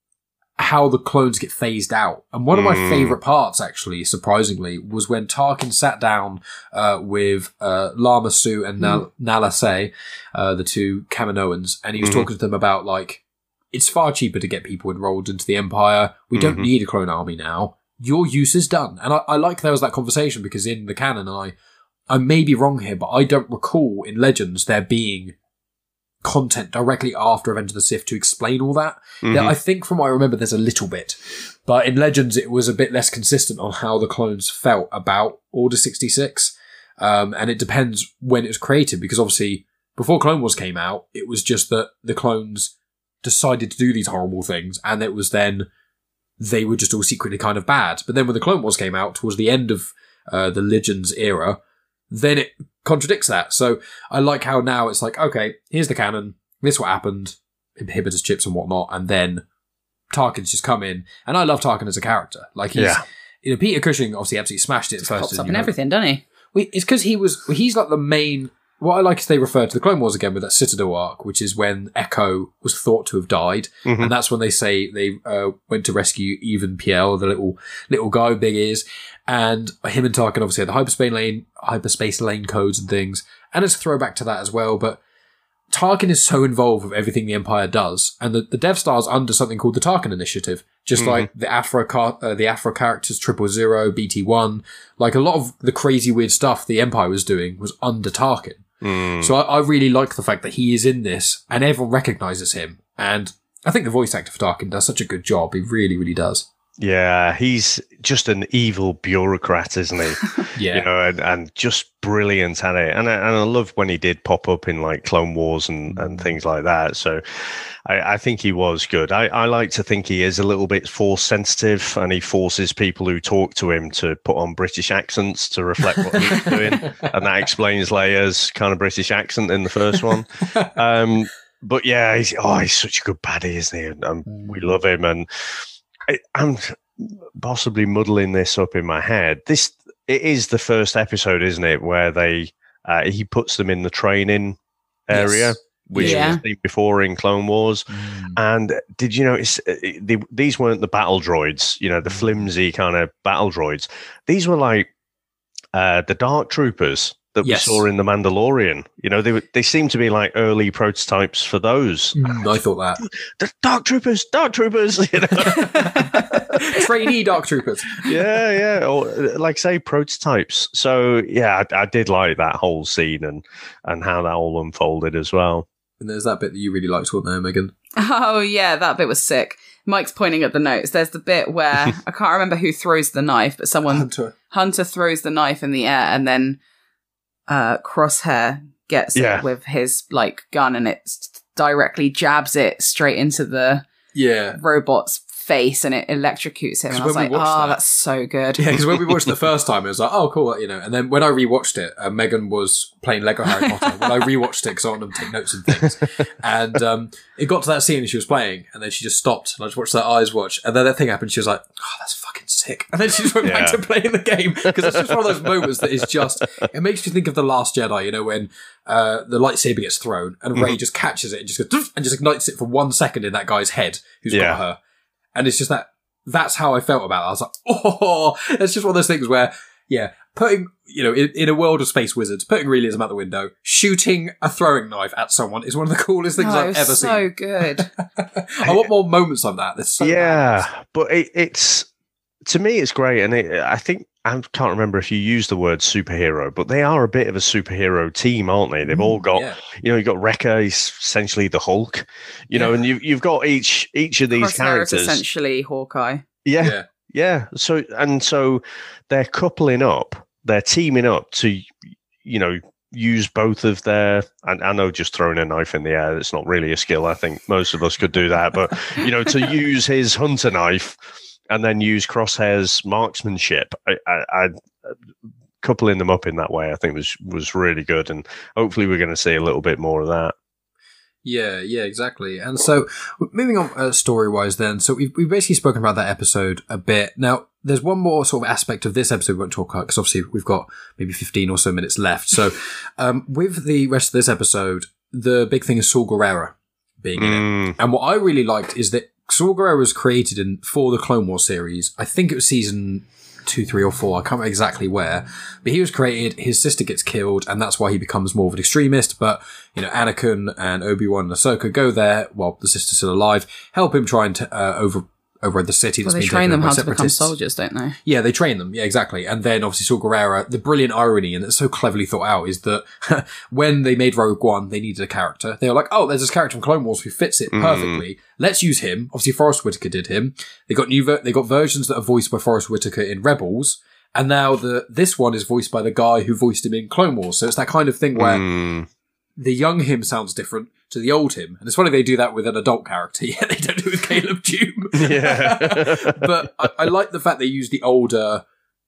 how the clones get phased out. And one of my favourite parts, actually, surprisingly, was when Tarkin sat down with Lama Su and Nala Se, the two Kaminoans, and he was talking to them about, like, it's far cheaper to get people enrolled into the Empire. We don't need a clone army now. Your use is done. And I like there was that conversation, because in the canon, I may be wrong here, but I don't recall in Legends there being content directly after Revenge of the Sith to explain all that. I think from what I remember there's a little bit, but in Legends it was a bit less consistent on how the clones felt about Order 66, and it depends when it was created, because obviously before Clone Wars came out it was just that the clones decided to do these horrible things, and it was then they were just all secretly kind of bad. But then when the Clone Wars came out towards the end of the Legends era, then it contradicts that. So I like how now it's like, okay, here's the canon, this is what happened, inhibitors, chips and whatnot, and then Tarkin's just come in, and I love Tarkin as a character. Like, he's, Peter Cushing obviously absolutely smashed it
just
first.
Pops up in everything, doesn't he?
It's because he's like the main... What I like is they refer to the Clone Wars again with that Citadel arc, which is when Echo was thought to have died, and that's when they say they went to rescue Even Piel, the little guy with big ears, and him and Tarkin obviously had the hyperspace lane codes and things, and it's a throwback to that as well. But Tarkin is so involved with everything the Empire does, and the Death Star's under something called the Tarkin Initiative, just like the Afro characters 000, BT-1, like a lot of the crazy weird stuff the Empire was doing was under Tarkin. So I really like the fact that he is in this and everyone recognises him. And I think the voice actor for Tarkin does such a good job. He really, really does.
Yeah, he's just an evil bureaucrat, isn't he?
Yeah.
You know, and just brilliant at it. And I love when he did pop up in like Clone Wars and things like that. So I think he was good. I like to think he is a little bit force sensitive, and he forces people who talk to him to put on British accents to reflect what he's doing. And that explains Leia's kind of British accent in the first one. But yeah, he's such a good baddie, isn't he? And we love him. And I'm possibly muddling this up in my head. It is the first episode, isn't it, where he puts them in the training area, which was seen before in Clone Wars. And did you notice these weren't the battle droids, you know, the flimsy kind of battle droids. These were like the Dark Troopers that we saw in The Mandalorian. You know, they seem to be like early prototypes for those.
I thought that.
The Dark Troopers, you know.
Trainee Dark Troopers.
Yeah. Or like say prototypes. So yeah, I did like that whole scene and how that all unfolded as well.
And there's that bit that you really liked, wasn't there, Megan?
Oh yeah, that bit was sick. Mike's pointing at the notes. There's the bit where I can't remember who throws the knife, but Hunter throws the knife in the air, and then Crosshair gets it with his like gun, and it directly jabs it straight into the robot's face, and it electrocutes him. And I was like, that's so good.
Yeah, because when we watched it the first time, it was like, oh, cool, you know. And then when I rewatched it, Megan was playing Lego Harry Potter. When I rewatched it, because I wanted to take notes and things, and it got to that scene and she was playing, and then she just stopped, and I just watched her eyes watch, and then that thing happened. She was like, oh, that's fucking sick. And then she just went back to playing the game, because it's just one of those moments that is just, it makes you think of The Last Jedi, you know, when the lightsaber gets thrown and Rey just catches it and just goes and just ignites it for 1 second in that guy's head who's got her. And it's just that's how I felt about it. I was like, oh, it's just one of those things where, putting, you know, in a world of space wizards, putting realism out the window, shooting a throwing knife at someone is one of the coolest things I've ever seen.
So good.
I want more moments like that. There's so bad.
But it's, to me, it's great. And I think, I can't remember if you use the word superhero, but they are a bit of a superhero team, aren't they? They've all got, you know, you've got Wrecker, he's essentially the Hulk, you know, and you've got each of these characters.
Essentially Hawkeye.
Yeah. So they're coupling up, they're teaming up to, you know, use both of their, and I know just throwing a knife in the air, it's not really a skill. I think most of us could do that, but, you know, to use his hunter knife and then use Crosshair's marksmanship. I coupling them up in that way, I think was really good, and hopefully we're going to see a little bit more of that.
Yeah, exactly. And so, moving on story-wise then, so we've basically spoken about that episode a bit. Now, there's one more sort of aspect of this episode we won't talk about, because obviously we've got maybe 15 or so minutes left. So, with the rest of this episode, the big thing is Saw Gerrera being in it. And what I really liked is that Saw Gerrera was created for the Clone Wars series. I think it was season 2, 3, or 4. I can't remember exactly where, but he was created. His sister gets killed, and that's why he becomes more of an extremist. But you know, Anakin and Obi-Wan and Ahsoka go there while the sister's still alive, help him try and override the city.
Well, they train them how to become soldiers, don't they?
Yeah, they train them. Yeah, exactly. And then obviously Saw Gerrera, the brilliant irony, and it's so cleverly thought out, is that when they made Rogue One, they needed a character. They were like, oh, there's this character from Clone Wars who fits it perfectly. Let's use him. Obviously, Forrest Whitaker did him. They got versions that are voiced by Forrest Whitaker in Rebels. And now this one is voiced by the guy who voiced him in Clone Wars. So it's that kind of thing where the young him sounds different to the old him. And it's funny they do that with an adult character, yet they don't do it with Caleb Dume.
Yeah.
But I like the fact they used the older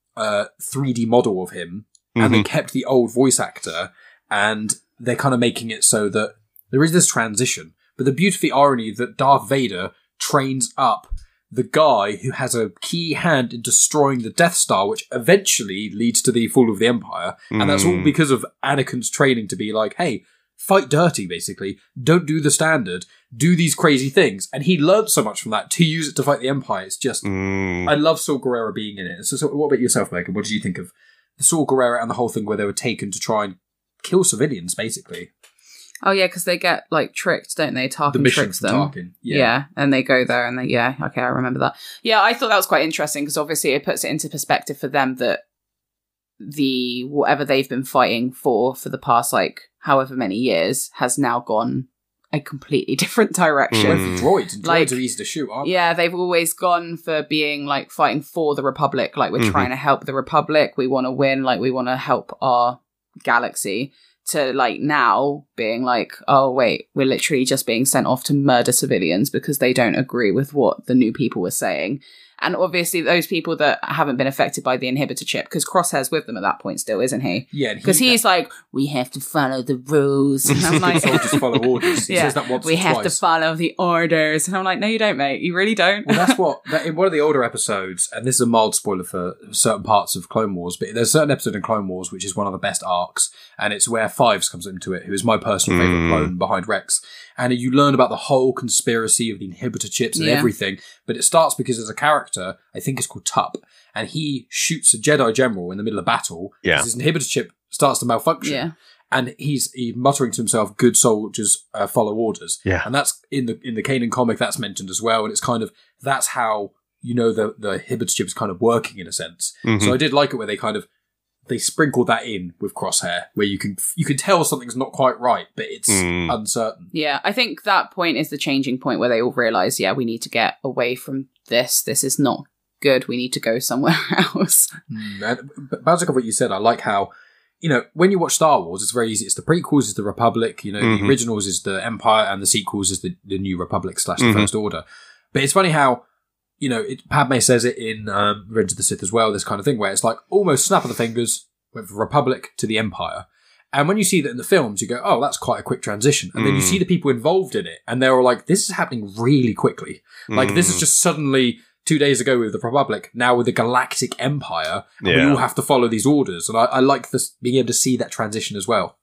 3D model of him, and they kept the old voice actor, and they're kind of making it so that there is this transition. But the beautiful irony that Darth Vader trains up the guy who has a key hand in destroying the Death Star, which eventually leads to the fall of the Empire. And that's all because of Anakin's training to be like, hey, fight dirty, basically. Don't do the standard. Do these crazy things. And he learned so much from that to use it to fight the Empire. It's just, I love Saw Gerrera being in it. So what about yourself, Megan? What did you think of the Saw Gerrera and the whole thing where they were taken to try and kill civilians, basically?
Oh yeah, because they get like tricked, don't they? Tarkin tricks them.
Tarkin.
Yeah, and they go there, and okay, I remember that. Yeah, I thought that was quite interesting because obviously it puts it into perspective for them that whatever they've been fighting for the past like however many years has now gone a completely different direction.
Droids. And droids are easy to shoot, aren't they?
Yeah, they've always gone for being like fighting for the Republic. Like, we're trying to help the Republic. We want to win. Like, we want to help our galaxy. To like now being like, oh wait, we're literally just being sent off to murder civilians because they don't agree with what the new people were saying. And obviously those people that haven't been affected by the inhibitor chip, because Crosshair's with them at that point still, isn't he?
Yeah.
Because he's like, we have to follow the rules. And I'm like,
soldiers follow orders. He says that once
we
or
have
twice.
to follow the orders. And I'm like, no, you don't, mate. You really don't.
Well, that's what, in one of the older episodes, and this is a mild spoiler for certain parts of Clone Wars, but there's a certain episode in Clone Wars which is one of the best arcs, and it's where Fives comes into it, who is my personal favourite clone behind Rex. And you learn about the whole conspiracy of the inhibitor chips and everything. But it starts because there's a character, I think it's called Tup, and he shoots a Jedi general in the middle of battle.
Yeah.
His inhibitor chip starts to malfunction.
Yeah.
And he's muttering to himself, good soldiers follow orders.
Yeah.
And that's in the Kanan comic, that's mentioned as well. And it's kind of, that's how, you know, the inhibitor chip is kind of working in a sense. So I did like it where they sprinkled that in with Crosshair, where you can tell something's not quite right, but it's uncertain.
Yeah, I think that point is the changing point where they all realise, we need to get away from this. This is not good. We need to go somewhere else.
And bouncing off what you said, I like how, you know, when you watch Star Wars, it's very easy. It's the prequels is the Republic, you know, the originals is the Empire, and the sequels is the New Republic / the First Order. But it's funny how, you know, Padme says it in Revenge of the Sith as well, this kind of thing, where it's like almost snap of the fingers, went from Republic to the Empire. And when you see that in the films, you go, oh, that's quite a quick transition. And then you see the people involved in it, and they're all like, this is happening really quickly. Like, this is just suddenly 2 days ago with the Republic, now with the Galactic Empire, and we all have to follow these orders. And I like this, being able to see that transition as well.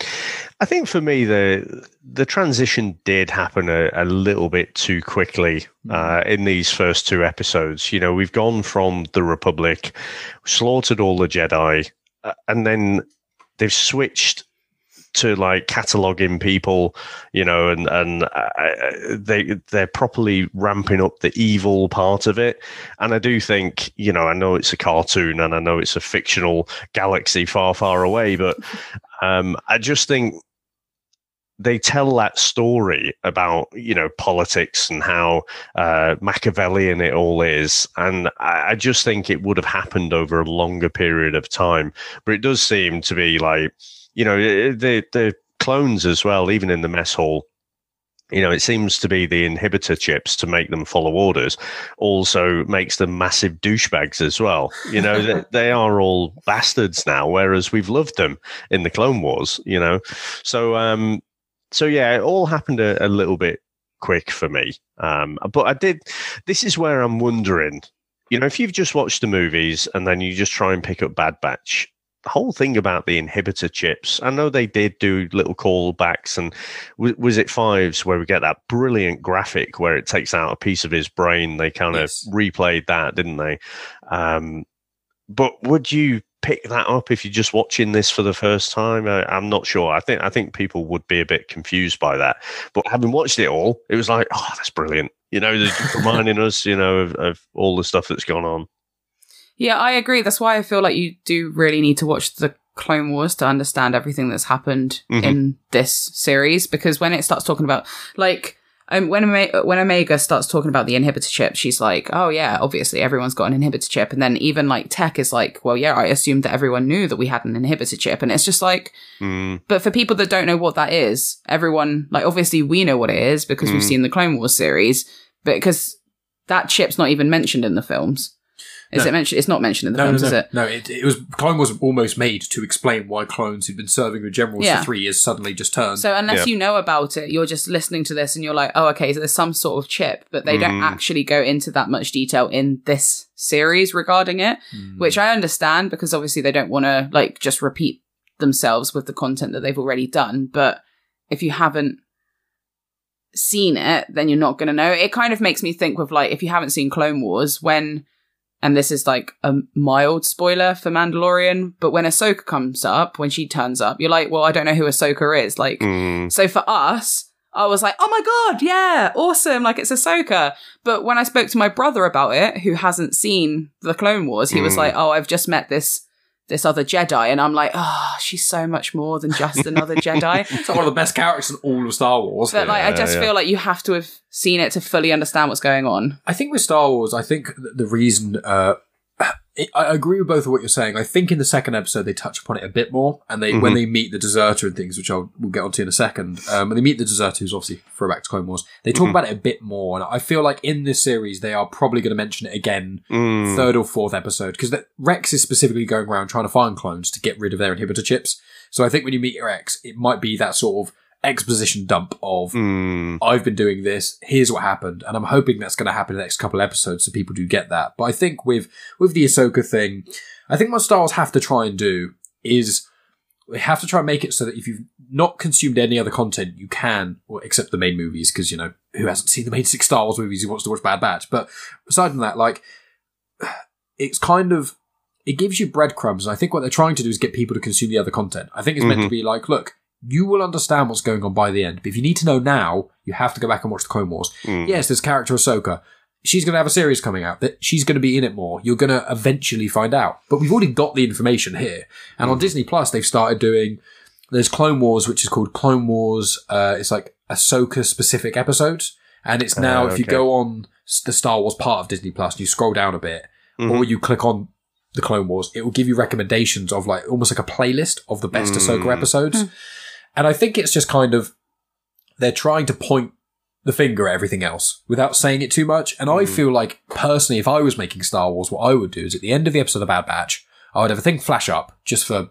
I think for me, the transition did happen a little bit too quickly in these first two episodes. You know, we've gone from the Republic, slaughtered all the Jedi, and then they've switched to like cataloging people, you know, and they're properly ramping up the evil part of it. And I do think, you know, I know it's a cartoon and I know it's a fictional galaxy far, far away, but I just think they tell that story about, you know, politics and how Machiavellian it all is. And I just think it would have happened over a longer period of time. But it does seem to be like, you know, the clones as well, even in the mess hall, you know, it seems to be the inhibitor chips to make them follow orders also makes them massive douchebags as well. You know, they are all bastards now, whereas we've loved them in the Clone Wars, you know. So yeah, it all happened a little bit quick for me. But this is where I'm wondering, you know, if you've just watched the movies and then you just try and pick up Bad Batch, the whole thing about the inhibitor chips, I know they did do little callbacks, and was it Fives where we get that brilliant graphic where it takes out a piece of his brain? They kind of replayed that, didn't they? But would you pick that up if you're just watching this for the first time? I'm not sure. I think people would be a bit confused by that. But having watched it all, it was like, oh, that's brilliant. You know, just reminding us, you know, of all the stuff that's gone on.
Yeah, I agree. That's why I feel like you do really need to watch the Clone Wars to understand everything that's happened in this series. Because when it starts talking about, like, when Omega starts talking about the inhibitor chip, she's like, oh yeah, obviously everyone's got an inhibitor chip. And then even like Tech is like, well, yeah, I assumed that everyone knew that we had an inhibitor chip. And it's just like, but for people that don't know what that is, everyone, like, obviously we know what it is because we've seen the Clone Wars series, but because that chip's not even mentioned in the films. Is it mentioned? It's not mentioned in the films, is it?
No, it was. Clone was almost made to explain why clones who'd been serving with generals for 3 years suddenly just turned.
So unless you know about it, you're just listening to this and you're like, oh, okay, so there's some sort of chip, but they don't actually go into that much detail in this series regarding it, which I understand because obviously they don't want to like just repeat themselves with the content that they've already done. But if you haven't seen it, then you're not going to know. It kind of makes me think with like, if you haven't seen Clone Wars, and this is like a mild spoiler for Mandalorian, but when Ahsoka comes up, when she turns up, you're like, well, I don't know who Ahsoka is. Like, so for us, I was like, oh my God, yeah, awesome. Like, it's Ahsoka. But when I spoke to my brother about it, who hasn't seen the Clone Wars, he was like, oh, I've just met this this other Jedi, and I'm like, oh, she's so much more than just another Jedi.
It's one of the best characters in all of Star Wars.
But like, I just feel like you have to have seen it to fully understand what's going on.
I think with Star Wars, I think the reason I agree with both of what you're saying. I think in the second episode they touch upon it a bit more, and they when they meet the deserter and things, which we'll get onto in a second. When they meet the deserter, who's obviously throwback to Clone Wars, they talk about it a bit more, and I feel like in this series they are probably going to mention it again, third or fourth episode, because Rex is specifically going around trying to find clones to get rid of their inhibitor chips. So I think when you meet Rex, it might be that sort of exposition dump of I've been doing this, here's what happened, and I'm hoping that's going to happen in the next couple of episodes so people do get that. But I think with the Ahsoka thing, I think what Star Wars have to try and do is they have to try and make it so that if you've not consumed any other content, you can, or except the main movies, because, you know, who hasn't seen the main 6 Star Wars movies who wants to watch Bad Batch? But aside from that, like, it's kind of, it gives you breadcrumbs, and I think what they're trying to do is get people to consume the other content. I think it's meant to be like, look, you will understand what's going on by the end. But if you need to know now, you have to go back and watch the Clone Wars. Yes, there's character Ahsoka. She's going to have a series coming out that she's going to be in it more. You're going to eventually find out. But we've already got the information here. And on Disney Plus, they've started doing, there's Clone Wars, which is called Clone Wars. It's like Ahsoka specific episodes. And it's now, if you go on the Star Wars part of Disney Plus, you scroll down a bit, or you click on the Clone Wars, it will give you recommendations of like, almost like a playlist of the best Ahsoka episodes. And I think it's just kind of, they're trying to point the finger at everything else without saying it too much. And I feel like, personally, if I was making Star Wars, what I would do is at the end of the episode of Bad Batch, I would have a thing flash up just for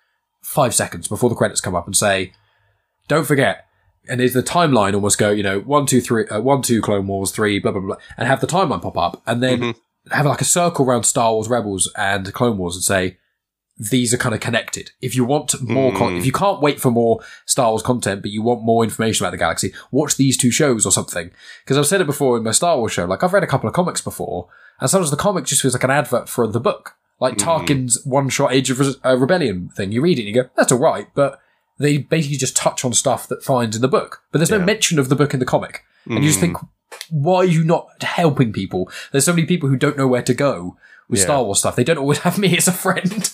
5 seconds before the credits come up and say, don't forget, and is the timeline almost go, you know, 1, 2, 3, 1, 2 Clone Wars, 3, blah, blah, blah, and have the timeline pop up, and then have like a circle around Star Wars Rebels and Clone Wars and say, these are kind of connected. If you want more, if you can't wait for more Star Wars content, but you want more information about the galaxy, watch these 2 shows or something. Because I've said it before in my Star Wars show, like I've read a couple of comics before, and sometimes the comic just feels like an advert for the book. Like Tarkin's one-shot Age of Rebellion thing. You read it and you go, that's alright, but they basically just touch on stuff that finds in the book. But there's no mention of the book in the comic. And you just think, why are you not helping people? There's so many people who don't know where to go with Star Wars stuff. They don't always have me as a friend.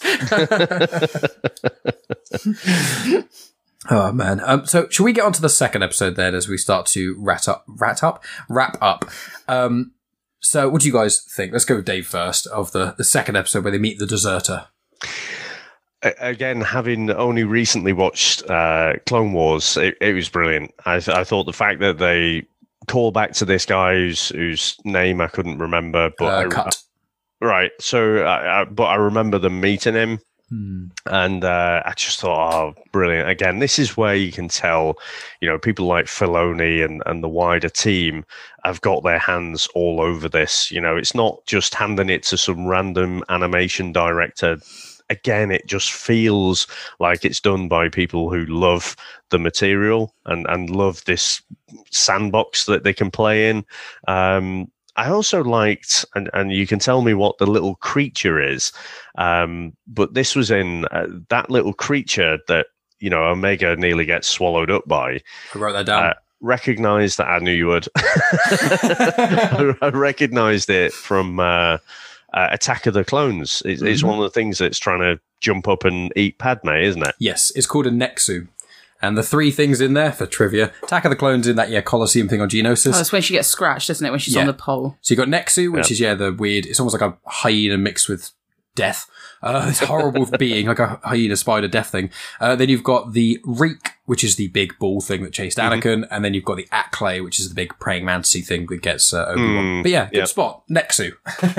Oh man. So should we get on to the second episode then as we start to wrap up? So what do you guys think? Let's go with Dave first of the second episode where they meet the deserter.
Again, having only recently watched Clone Wars, it was brilliant. I thought the fact that they call back to this guy whose name I couldn't remember, but
Cut.
Right. So, but I remember them meeting him, and I just thought, oh, brilliant. Again, this is where you can tell, you know, people like Filoni and the wider team have got their hands all over this. You know, it's not just handing it to some random animation director. Again, it just feels like it's done by people who love the material and love this sandbox that they can play in. I also liked, and you can tell me what the little creature is, but this was in that little creature that, you know, Omega nearly gets swallowed up by.
I wrote that down.
Recognized that. I knew you would. I recognized it from Attack of the Clones. It's one of the things that's trying to jump up and eat Padme, isn't it?
Yes, it's called a Nexu. And the 3 things in there for trivia. Attack of the Clones in that, Colosseum thing on Geonosis.
Oh, it's when she gets scratched, isn't it? When she's on the pole.
So you got Nexu, which is, the weird, it's almost like a hyena mixed with death. This horrible being, like a hyena spider death thing. Then you've got the Reek, which is the big ball thing that chased Anakin. And then you've got the Acklay, which is the big praying mantis thing that gets Obi-Wan. But good spot. Nexu.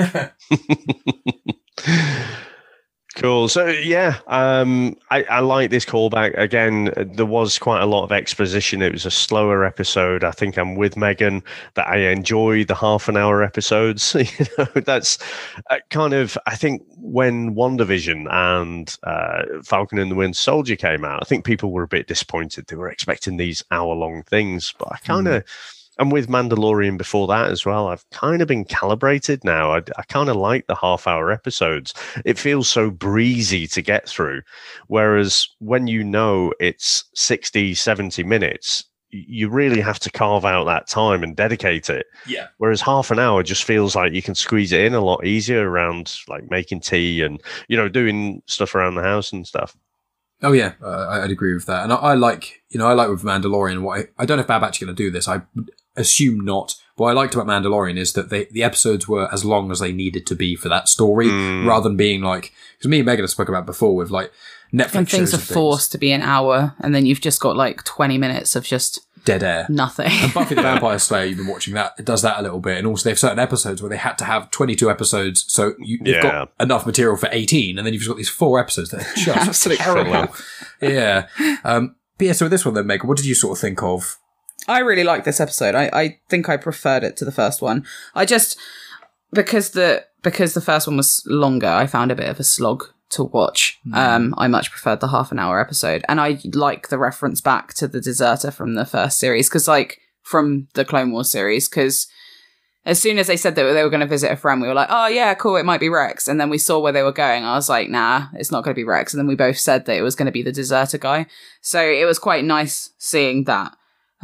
Cool. So, I like this callback. Again, there was quite a lot of exposition. It was a slower episode. I think I'm with Megan that I enjoy the half-an-hour episodes. You know, that's kind of, I think when WandaVision and Falcon and the Winter Soldier came out, I think people were a bit disappointed. They were expecting these hour-long things, but I kind of... And with Mandalorian before that as well, I've kind of been calibrated now. I kind of like the half-hour episodes. It feels so breezy to get through. Whereas when you know it's 60, 70 minutes, you really have to carve out that time and dedicate it.
Yeah.
Whereas half an hour just feels like you can squeeze it in a lot easier around like making tea and, doing stuff around the house and stuff.
Oh yeah, I'd agree with that. And I like with Mandalorian, I don't know if Bad Batch are going to do this. I assume not. What I liked about Mandalorian is that the episodes were as long as they needed to be for that story, rather than being like, because me and Megan have spoken about before with like Netflix
and things are forced to be an hour, and then you've just got like 20 minutes of just
dead air.
Nothing.
And Buffy the Vampire Slayer, you've been watching that, it does that a little bit. And also they have certain episodes where they had to have 22 episodes, so you've got enough material for 18, and then you've just got these 4 episodes that are just
absolutely
terrible. Yeah. But yeah, so with this one then, Megan, what did you sort of think of?
I really liked this episode. I think I preferred it to the first one. I just, because the first one was longer, I found a bit of a slog to watch. I much preferred the half an hour episode, and I like the reference back to the deserter from the first series, because like from the Clone Wars series, because as soon as they said that they were going to visit a friend, we were like, oh yeah, cool, it might be Rex. And then we saw where they were going. I was like, nah, it's not going to be Rex. And then we both said that it was going to be the deserter guy. So it was quite nice seeing that.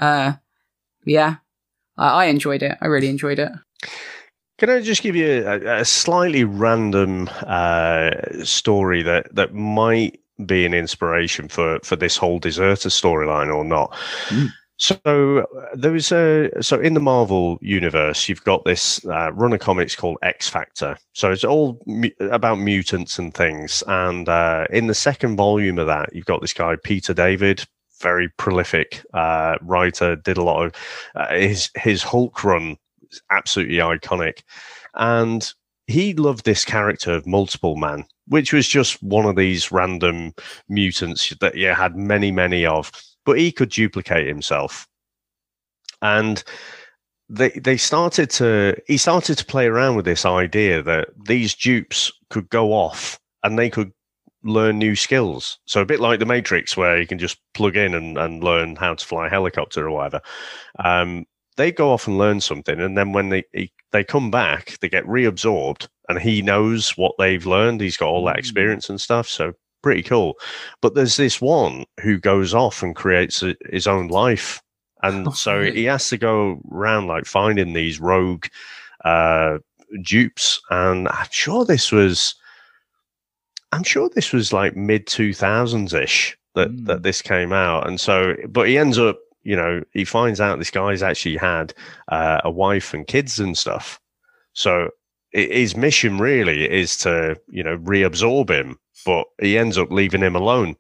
Yeah, I enjoyed it. I really enjoyed it.
Can I just give you a slightly random story that might be an inspiration for this whole deserter storyline or not? So there was so in the Marvel universe, you've got this run of comics called X Factor. So it's all about mutants and things. And in the second volume of that, you've got this guy Peter David, very prolific writer, did a lot of his Hulk run. Absolutely iconic, and he loved this character of Multiple Man, which was just one of these random mutants that you had many of, but he could duplicate himself. And he started to play around with this idea that these dupes could go off and they could learn new skills. So a bit like the Matrix, where you can just plug in and learn how to fly a helicopter or whatever. They go off and learn something, and then when they come back, they get reabsorbed, and he knows what they've learned. He's got all that experience and stuff, so pretty cool. But there's this one who goes off and creates his own life, and so he has to go around like finding these rogue dupes. And I'm sure this was like mid 2000s ish that this came out, and so but he ends up. He finds out this guy's actually had a wife and kids and stuff. So his mission really is to, reabsorb him, but he ends up leaving him alone.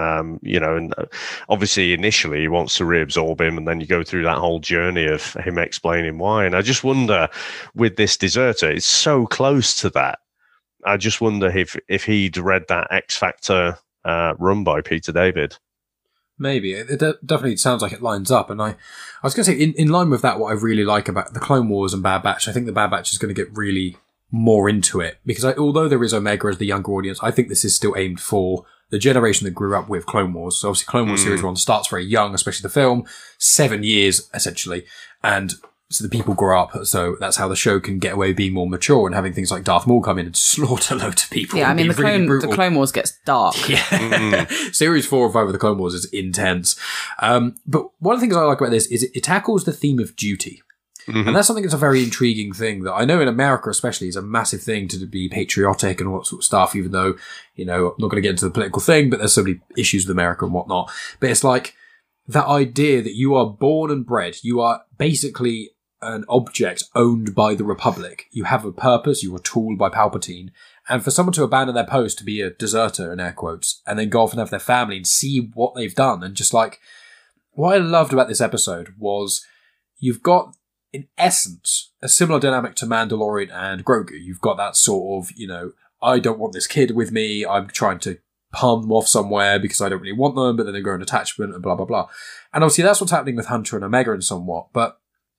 And obviously initially he wants to reabsorb him, and then you go through that whole journey of him explaining why. And I just wonder, with this deserter, it's so close to that. I just wonder if he'd read that X Factor run by Peter David.
Maybe. It definitely sounds like it lines up. And I was going to say, in line with that, what I really like about the Clone Wars and Bad Batch, I think the Bad Batch is going to get really more into it. Because although there is Omega as the younger audience, I think this is still aimed for the generation that grew up with Clone Wars. So obviously Clone Wars Series 1 starts very young, especially the film, 7 years, essentially. And so the people grow up, so that's how the show can get away with being more mature and having things like Darth Maul come in and slaughter loads of people.
Yeah, I mean, the Clone Wars gets dark.
Yeah. Series 4 and 5 of the Clone Wars is intense. But one of the things I like about this is it tackles the theme of duty. And that's something that's a very intriguing thing that I know in America especially is a massive thing to be patriotic and all that sort of stuff, even though, I'm not going to get into the political thing, but there's so many issues with America and whatnot. But it's like that idea that you are born and bred, you are basically an object owned by the Republic. You have a purpose, you are tooled by Palpatine. And for someone to abandon their post to be a deserter, in air quotes, and then go off and have their family and see what they've done, and just like, what I loved about this episode was you've got, in essence, a similar dynamic to Mandalorian and Grogu. You've got that sort of, I don't want this kid with me, I'm trying to palm them off somewhere because I don't really want them, but then they grow an attachment and blah, blah, blah. And obviously that's what's happening with Hunter and Omega and somewhat, but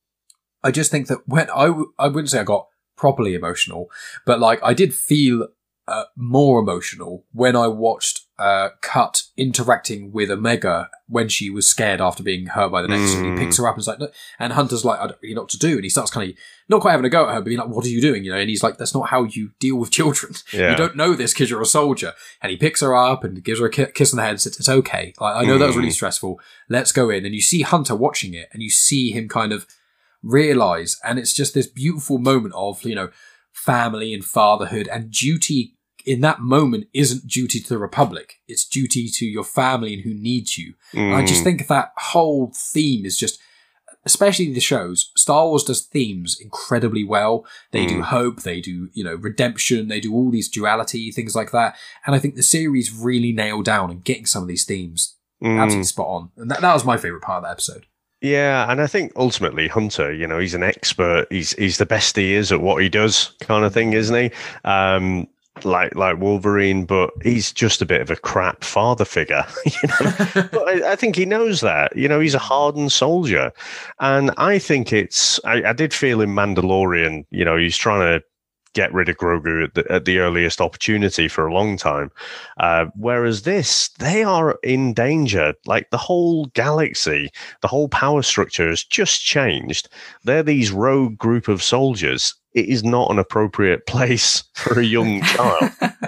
I just think that when I wouldn't say I got properly emotional, but like I did feel more emotional when I watched cut interacting with Omega when she was scared after being hurt by the Nexus. And he picks her up and is like, no. And Hunter's like, I don't really know what to do. And he starts kind of not quite having a go at her, but being like, what are you doing? And he's like, that's not how you deal with children. Yeah. You don't know this because you're a soldier. And he picks her up and gives her a kiss on the head and says, it's okay. Like, I know that was really stressful. Let's go in. And you see Hunter watching it and you see him kind of realize, and it's just this beautiful moment of, family and fatherhood and duty. In that moment isn't duty to the Republic. It's duty to your family and who needs you. And I just think that whole theme is just, especially the shows, Star Wars does themes incredibly well. They do hope, they do, redemption, they do all these duality, things like that. And I think the series really nailed down and getting some of these themes absolutely spot on. And that was my favourite part of the episode.
Yeah, and I think ultimately Hunter, he's an expert. He's the best he is at what he does, kind of thing, isn't he? Like Wolverine, but he's just a bit of a crap father figure, But I think he knows that, he's a hardened soldier. And I think I did feel in Mandalorian, he's trying to get rid of Grogu at the earliest opportunity for a long time. Whereas they are in danger. Like the whole galaxy, the whole power structure has just changed. They're these rogue group of soldiers. It is not an appropriate place for a young child,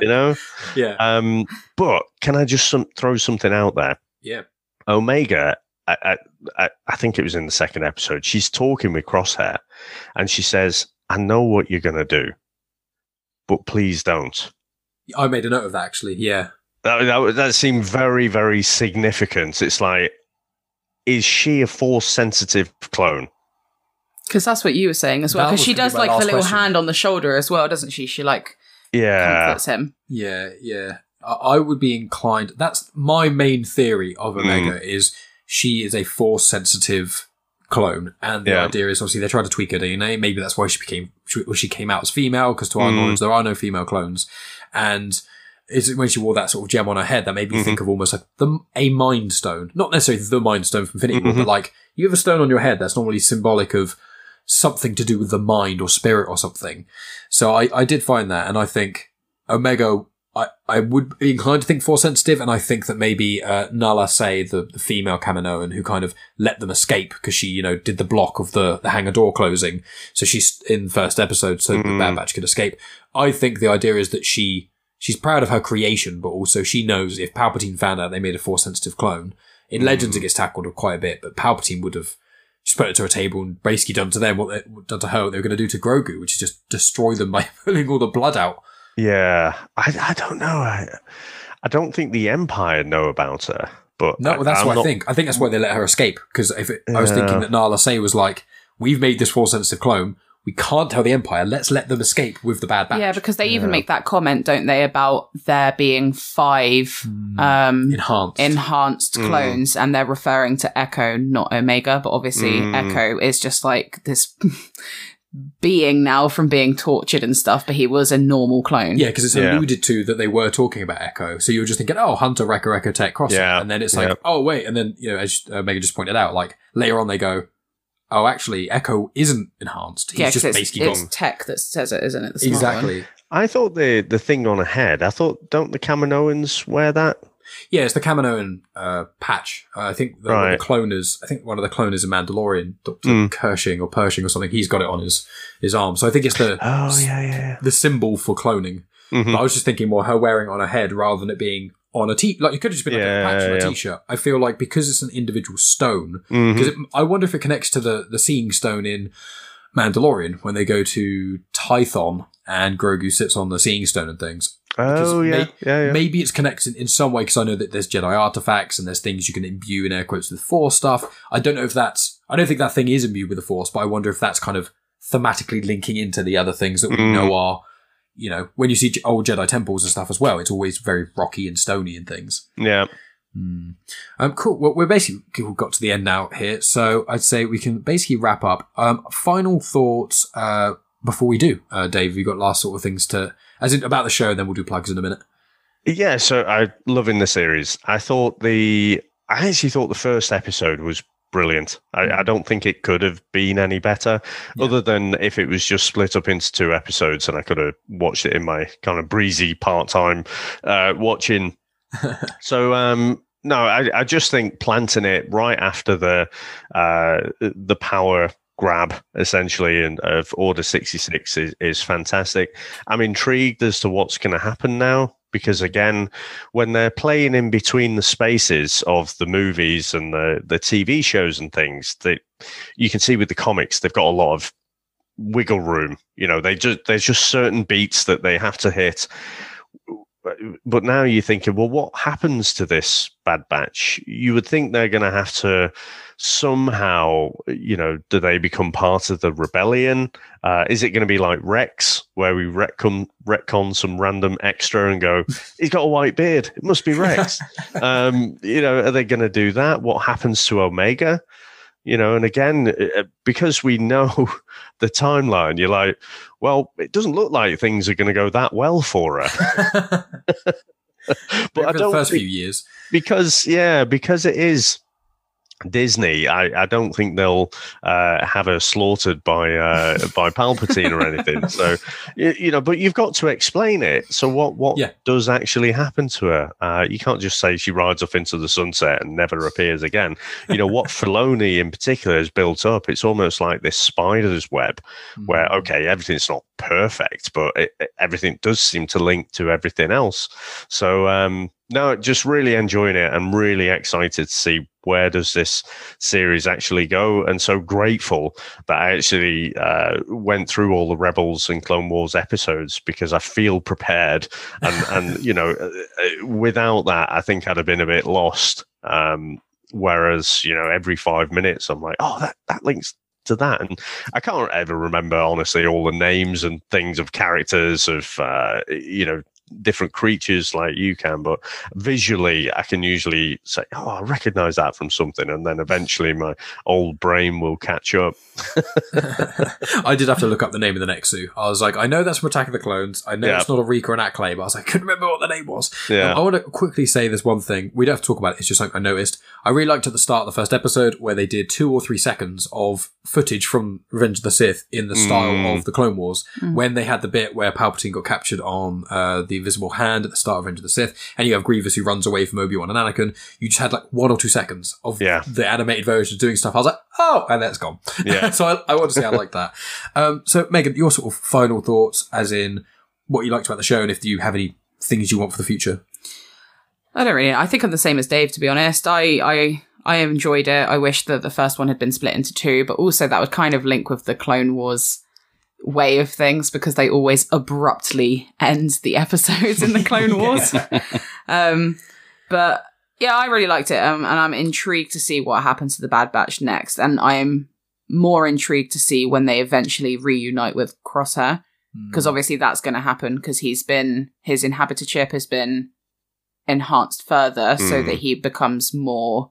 Yeah.
But can I just throw something out there?
Yeah.
Omega, I think it was in the second episode, she's talking with Crosshair and she says, I know what you're going to do, but please don't.
I made a note of that, actually. Yeah.
That seemed very, very significant. It's like, is she a Force-sensitive clone?
Because that's what you were saying as well. Because she does like the little hand on the shoulder as well, doesn't she? She comforts him.
Yeah. I would be inclined. That's my main theory of Omega is she is a Force-sensitive clone, and the idea is obviously they tried to tweak her DNA. Maybe that's why she came out as female. Because to our knowledge, there are no female clones, and when she wore that sort of gem on her head, that made me think of almost like a Mind Stone, not necessarily the Mind Stone from Infinity War, but like you have a stone on your head that's normally symbolic of something to do with the mind or spirit or something. So I did find that, and I think Omega, I would be inclined to think Force sensitive, and I think that maybe Nala Se, the female Kaminoan, who kind of let them escape because she, did the block of the hangar door closing, so she's in the first episode so the Bad Batch could escape. I think the idea is that she's proud of her creation, but also she knows if Palpatine found out they made a Force sensitive clone, in Legends it gets tackled quite a bit, but Palpatine would have just put it to a table and basically done to them done to her what they were going to do to Grogu, which is just destroy them by pulling all the blood out.
Yeah, I don't know. I don't think the Empire know about her. But
no, that's what I think. I think that's why they let her escape. Because I was thinking that Nala Se was like, we've made this Force sensitive clone. We can't tell the Empire. Let's let them escape with the Bad Batch.
Yeah, because they even make that comment, don't they, about there being 5 enhanced clones, and they're referring to Echo, not Omega. But obviously, Echo is just like this being now from being tortured and stuff, but he was a normal clone.
Yeah, because it's alluded to that they were talking about Echo. So you were just thinking, oh, Hunter, Wrecker, Echo, Tech, Crosshair. Yeah. And then it's like, oh, wait. And then, as Omega just pointed out, like later on they go, oh, actually, Echo isn't enhanced. He's just basically
it's Tech that says it, isn't it?
Exactly.
One.
I thought the thing on her head, don't the Kaminoans wear that?
Yeah, it's the Kaminoan patch. I think one of the cloners in Mandalorian, Dr. Pershing or something, he's got it on his arm. So I think it's the symbol for cloning. But I was just thinking more her wearing it on her head rather than it being on a like it could have just been like a patch on a t-shirt. I feel like because it's an individual stone, because I wonder if it connects to the Seeing Stone in Mandalorian when they go to Tython and Grogu sits on the Seeing Stone and things. Maybe it's connected in some way, because I know that there's Jedi artifacts and there's things you can imbue in air quotes with Force stuff. I don't think that thing is imbued with the Force, but I wonder if that's kind of thematically linking into the other things that we know are, when you see old Jedi temples and stuff as well, it's always very rocky and stony and things.
Yeah.
Cool. Well, we're basically got to the end now here, so I'd say we can basically wrap up. Final thoughts before we do, Dave. Have you got last sort of things about the show? Then we'll do plugs in a minute.
Yeah. So I'm loving the series. I actually thought the first episode was brilliant. I don't think it could have been any better, other than if it was just split up into 2 episodes and I could have watched it in my kind of breezy part-time watching. So, no, I just think planting it right after the power grab, essentially, of Order 66 is fantastic. I'm intrigued as to what's going to happen now, because, again, when they're playing in between the spaces of the movies and the TV shows and things, that you can see with the comics, they've got a lot of wiggle room. There's just certain beats that they have to hit. But now you're thinking, well, what happens to this Bad Batch? You would think they're going to have to somehow, do they become part of the rebellion? Is it going to be like Rex, where we retcon some random extra and go, he's got a white beard, it must be Rex? Are they going to do that? What happens to Omega? And again, because we know the timeline, you're like, well, it doesn't look like things are going to go that well for her. But I don't
the first few years,
because it is Disney. I don't think they'll have her slaughtered by Palpatine or anything. So but you've got to explain it. So what does actually happen to her? You can't just say she rides off into the sunset and never appears again. What Filoni in particular has built up. It's almost like this spider's web, where everything's not perfect, but everything does seem to link to everything else. So no, just really enjoying it. I'm really excited to see where does this series actually go, and so grateful that I actually went through all the Rebels and Clone Wars episodes, because I feel prepared, and without that, I think I'd have been a bit lost. Whereas every 5 minutes, I'm like, oh, that links to that, and I can't ever remember honestly all the names and things of characters of different creatures like you can, but visually I can usually say, oh, I recognize that from something, and then eventually my old brain will catch up.
I did have to look up the name of the Nexu. I was like, I know that's from Attack of the Clones, I know it's not a Reeker and Acklay, but I was like, I couldn't remember what the name was. I want to quickly say this one thing. We don't have to talk about it, it's just something I noticed. I really liked at the start of the first episode where they did 2 or 3 seconds of footage from Revenge of the Sith in the style of the Clone Wars, when they had the bit where Palpatine got captured on the Invisible Hand at the start of Revenge of the Sith, and you have Grievous who runs away from Obi-Wan and Anakin. You just had like 1 or 2 seconds of the animated version doing stuff. I was like, oh, and that's gone. So I want to say I like that. So Megan, your sort of final thoughts, as in what you liked about the show, and if you have any things you want for the future.
I don't really. I think I'm the same as Dave, to be honest. I enjoyed it. I wish that the first one had been split into 2, but also that would kind of link with the Clone Wars way of things, because they always abruptly end the episodes in the Clone Wars. But yeah, I really liked it, and I'm intrigued to see what happens to the Bad Batch next, and I am more intrigued to see when they eventually reunite with Crosshair, because obviously that's going to happen, because his inhabitor chip has been enhanced further so that he becomes more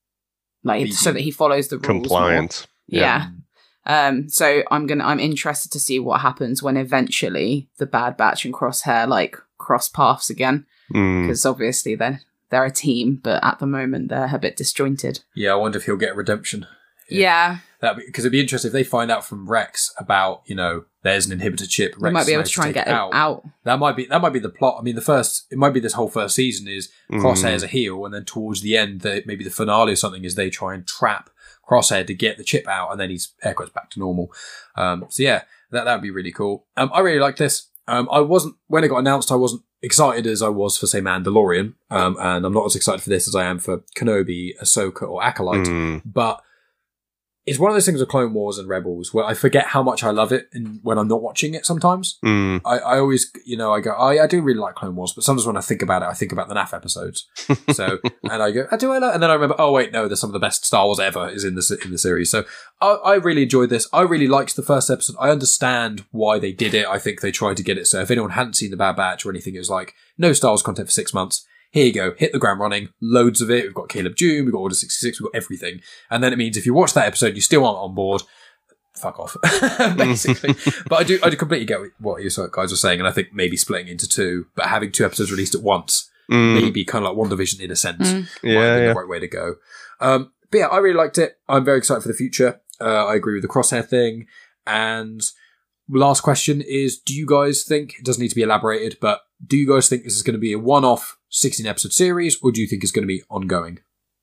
so that he follows the rules
compliant
more. So I'm interested to see what happens when eventually the Bad Batch and Crosshair cross paths again, because obviously they're a team, but at the moment they're a bit disjointed.
I wonder if he'll get a redemption.
Because
it'd be interesting if they find out from Rex about, there's an inhibitor chip. Rex
might be able to try and get it out.
That might be the plot. I mean, it might be this whole first season is Crosshair's a heel, and then towards the end, maybe the finale or something is they try and trap Crosshair to get the chip out, and then he's air quotes back to normal. That would be really cool. I really liked this. When it got announced, I wasn't excited as I was for, say, Mandalorian, and I'm not as excited for this as I am for Kenobi, Ahsoka, or Acolyte, but it's one of those things with Clone Wars and Rebels where I forget how much I love it when I'm not watching it sometimes. I always, I go, I do really like Clone Wars, but sometimes when I think about it, I think about the NAF episodes. So, and I go, do I like? And then I remember, oh wait, no, there's some of the best Star Wars ever is in the series. So I really enjoyed this. I really liked the first episode. I understand why they did it. I think they tried to get it. So if anyone hadn't seen the Bad Batch or anything, it was like, no Star Wars content for 6 months. Here you go, hit the ground running, loads of it. We've got Caleb Dune, we've got Order 66, we've got everything. And then it means if you watch that episode, you still aren't on board, fuck off, basically. But I do completely get what you guys are saying, and I think maybe splitting into 2, but having 2 episodes released at once, maybe kind of like WandaVision in a sense, might be the right way to go. But yeah, I really liked it. I'm very excited for the future. I agree with the Crosshair thing. And last question is, do you guys think, it doesn't need to be elaborated, but do you guys think this is going to be a one-off 16-episode series, or do you think it's going to be ongoing?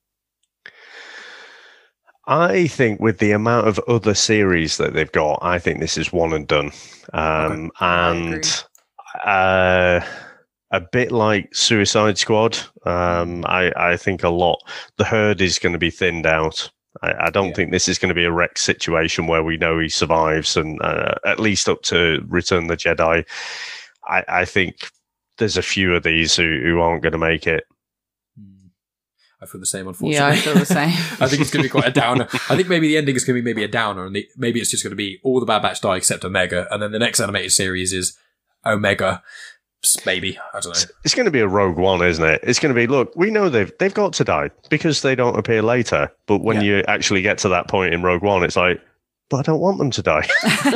I think with the amount of other series that they've got, I think this is one and done. And a bit like Suicide Squad, I think a lot. The herd is going to be thinned out. I don't think this is going to be a Rex situation where we know he survives, and at least up to Return of the Jedi. I think there's a few of these who aren't going to make it.
I feel the same, unfortunately.
Yeah, I feel the same.
I think it's going to be quite a downer. I think maybe the ending is going to be maybe a downer, and maybe it's just going to be all the Bad Batch die except Omega, and then the next animated series is Omega. Maybe. I don't know.
It's going to be a Rogue One, isn't it? It's going to be, look, we know they've got to die because they don't appear later. But when you actually get to that point in Rogue One, it's like, but I don't want them to die.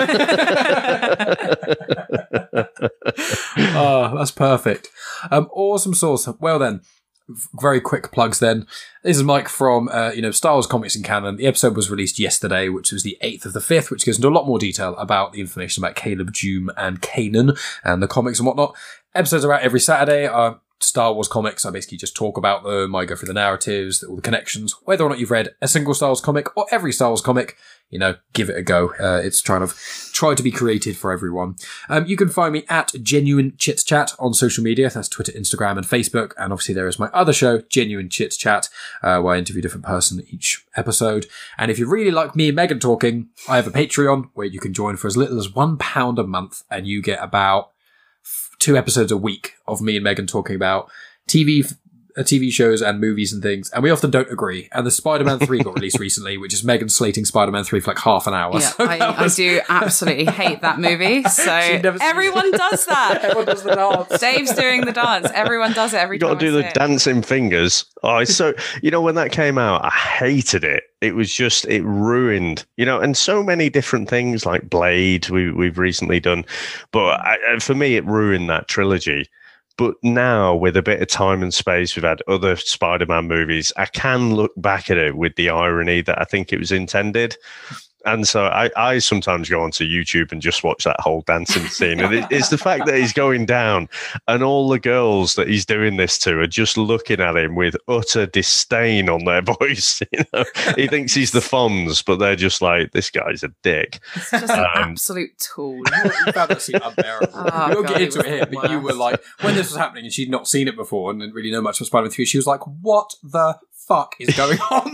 Oh, that's perfect. Awesome sauce. Well then, very quick plugs then. This is Mike from Star Wars Comics in Canon. The episode was released yesterday, which was the 8th of the 5th, which goes into a lot more detail about the information about Caleb Dume and Kanan and the comics and whatnot. Episodes are out every Saturday. Star Wars comics, I basically just talk about them. I go through the narratives, all the connections. Whether or not you've read a single Star Wars comic or every Star Wars comic, give it a go. It's try to be created for everyone. You can find me at Genuine Chit Chat on social media. That's Twitter, Instagram, and Facebook. And obviously there is my other show, Genuine Chit Chat, where I interview a different person each episode. And if you really like me and Megan talking, I have a Patreon where you can join for as little as £1 a month, and you get about 2 episodes a week of me and Megan talking about TV shows and movies and things, and we often don't agree. And the Spider-Man 3 got released recently, which is Megan slating Spider-Man 3 for like half an hour.
Yeah, so I do absolutely hate that movie. So everyone does that.
Everyone does the dance.
Dave's doing the dance. Everyone does it every time.
You got to do the dancing fingers. Oh, it's so, when that came out, I hated it. It was just, it ruined, and so many different things like Blade we've recently done. But for me, it ruined that trilogy. But now, with a bit of time and space, we've had other Spider-Man movies. I can look back at it with the irony that I think it was intended. And so I sometimes go onto YouTube and just watch that whole dancing scene. And it's the fact that he's going down and all the girls that he's doing this to are just looking at him with utter disdain on their voice. He thinks he's the Fonz, but they're just like, this guy's a dick.
It's just an absolute tool.
You found that scene unbearable. We won't get into it here, but you were like, when this was happening and she'd not seen it before and didn't really know much about Spider-Man 3, she was like, what the fuck is going on?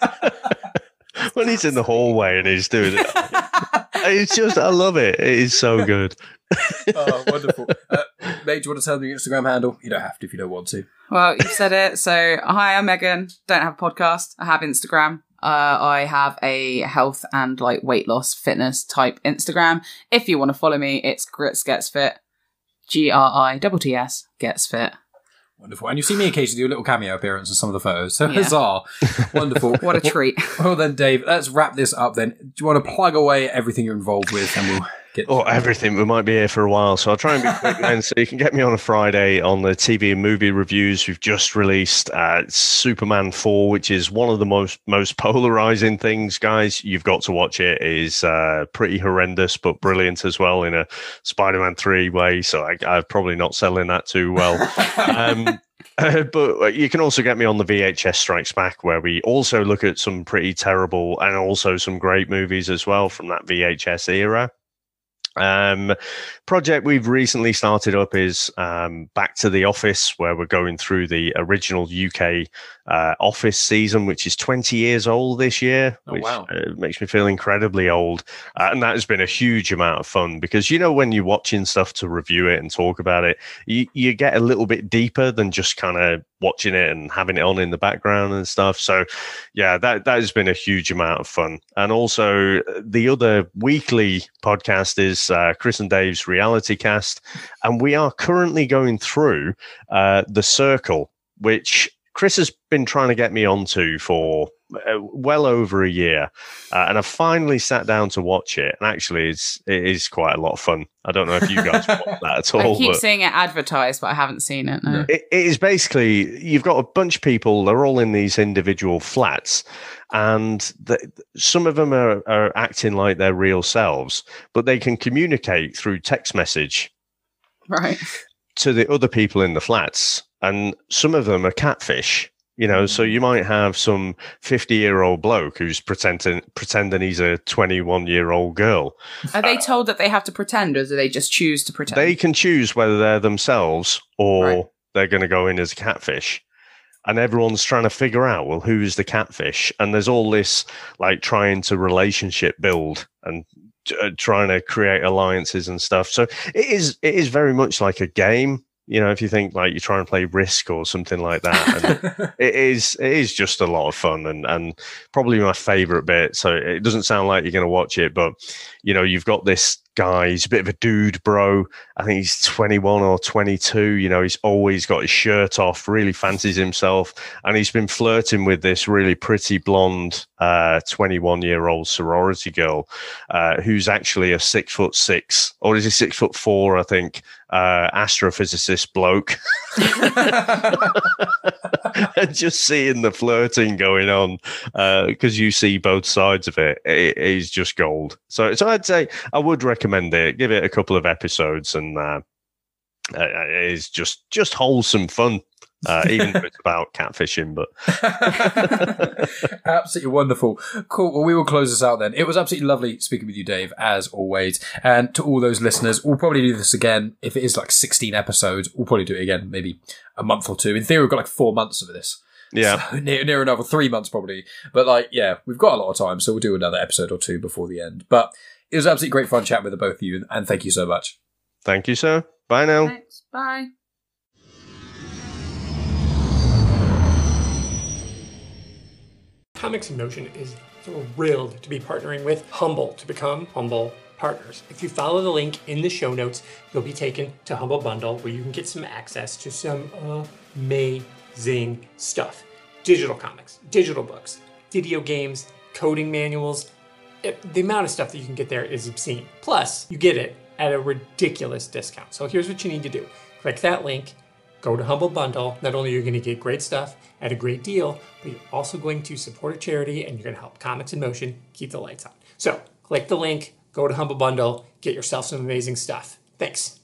When he's in the hallway and he's doing it, it's just, I love it. It is so good.
Oh, wonderful. Mate, do you want to tell me your Instagram handle? You don't have to if you don't want to.
Well, you've said it. So, hi, I'm Megan. Don't have a podcast. I have Instagram. I have a health and weight loss fitness type Instagram. If you want to follow me, it's Grits Gets Fit. GRITTS Gets Fit.
Wonderful. And you see me occasionally do a little cameo appearance in some of the photos. So huzzah. Wonderful.
What a treat.
Well then, Dave, let's wrap this up then. Do you want to plug away everything you're involved with and we'll get...
Oh, everything. We might be here for a while, so I'll try and be quick then. So you can get me on a Friday on the TV and movie reviews. We've just released Superman 4, which is one of the most polarizing things, guys. You've got to watch it. It is pretty horrendous, but brilliant as well in a Spider-Man 3 way. So I'm probably not selling that too well. But you can also get me on the VHS Strikes Back, where we also look at some pretty terrible and also some great movies as well from that VHS era. Project we've recently started up is Back to the Office, where we're going through the original UK Office season, which is 20 years old this year, which makes me feel incredibly old. And that has been a huge amount of fun because, when you're watching stuff to review it and talk about it, you get a little bit deeper than just kind of watching it and having it on in the background and stuff. So yeah, that has been a huge amount of fun. And also the other weekly podcast is Chris and Dave's Reality Cast. And we are currently going through The Circle, which Chris has been trying to get me onto for well over a year. And I finally sat down to watch it. And actually, it is quite a lot of fun. I don't know if you guys watch that at all.
I keep seeing it advertised, but I haven't seen it. No.
It is basically, you've got a bunch of people, they're all in these individual flats. And some of them are acting like their real selves, but they can communicate through text message.
Right.
To the other people in the flats. and some of them are catfish. You know, so you might have some 50-year-old bloke who's pretending he's a 21-year-old girl.
Are they told that they have to pretend, or do they just choose to pretend?
They can choose whether they're themselves or they're going to go in as a catfish. And everyone's trying to figure out, well, who's the catfish? And there's all this, like, trying to relationship build and trying to create alliances and stuff. So it is very much like a game. You know, if you think like you're trying to play Risk or something like that, and it is just a lot of fun and probably my favorite bit. So it doesn't sound like you're going to watch it, but you know, you've got this guy, he's a bit of a dude, bro. I think he's 21 or 22. You know, he's always got his shirt off, really fancies himself. And he's been flirting with this really pretty blonde 21-year-old sorority girl who's actually a 6'6", or is he 6'4", I think, astrophysicist bloke. And just seeing the flirting going on, because you see both sides of it, it is just gold. So I'd say I would recommend it. Give it a couple of episodes, and it is just wholesome fun. Even if it's about catfishing, but
absolutely wonderful. Cool. Well, we will close this out then. It was absolutely lovely speaking with you, Dave, as always. And to all those listeners, we'll probably do this again. If it is like 16 episodes, we'll probably do it again, maybe a month or two. In theory, we've got like 4 months of this.
Yeah.
So near another 3 months probably. But like, yeah, we've got a lot of time, so we'll do another episode or two before the end. But it was absolutely great fun chatting with the both of you, and thank you so much.
Thank you, sir. Bye now.
Thanks. Bye.
Comics in Motion is thrilled to be partnering with Humble to become Humble partners. If you follow the link in the show notes, you'll be taken to Humble Bundle, where you can get some access to some amazing stuff. Digital comics, digital books, video games, coding manuals. The amount of stuff that you can get there is obscene. Plus, you get it at a ridiculous discount. So here's what you need to do. Click that link, go to Humble Bundle. Not only are you going to get great stuff at a great deal, but you're also going to support a charity, and you're going to help Comics in Motion keep the lights on. So click the link, go to Humble Bundle, get yourself some amazing stuff. Thanks.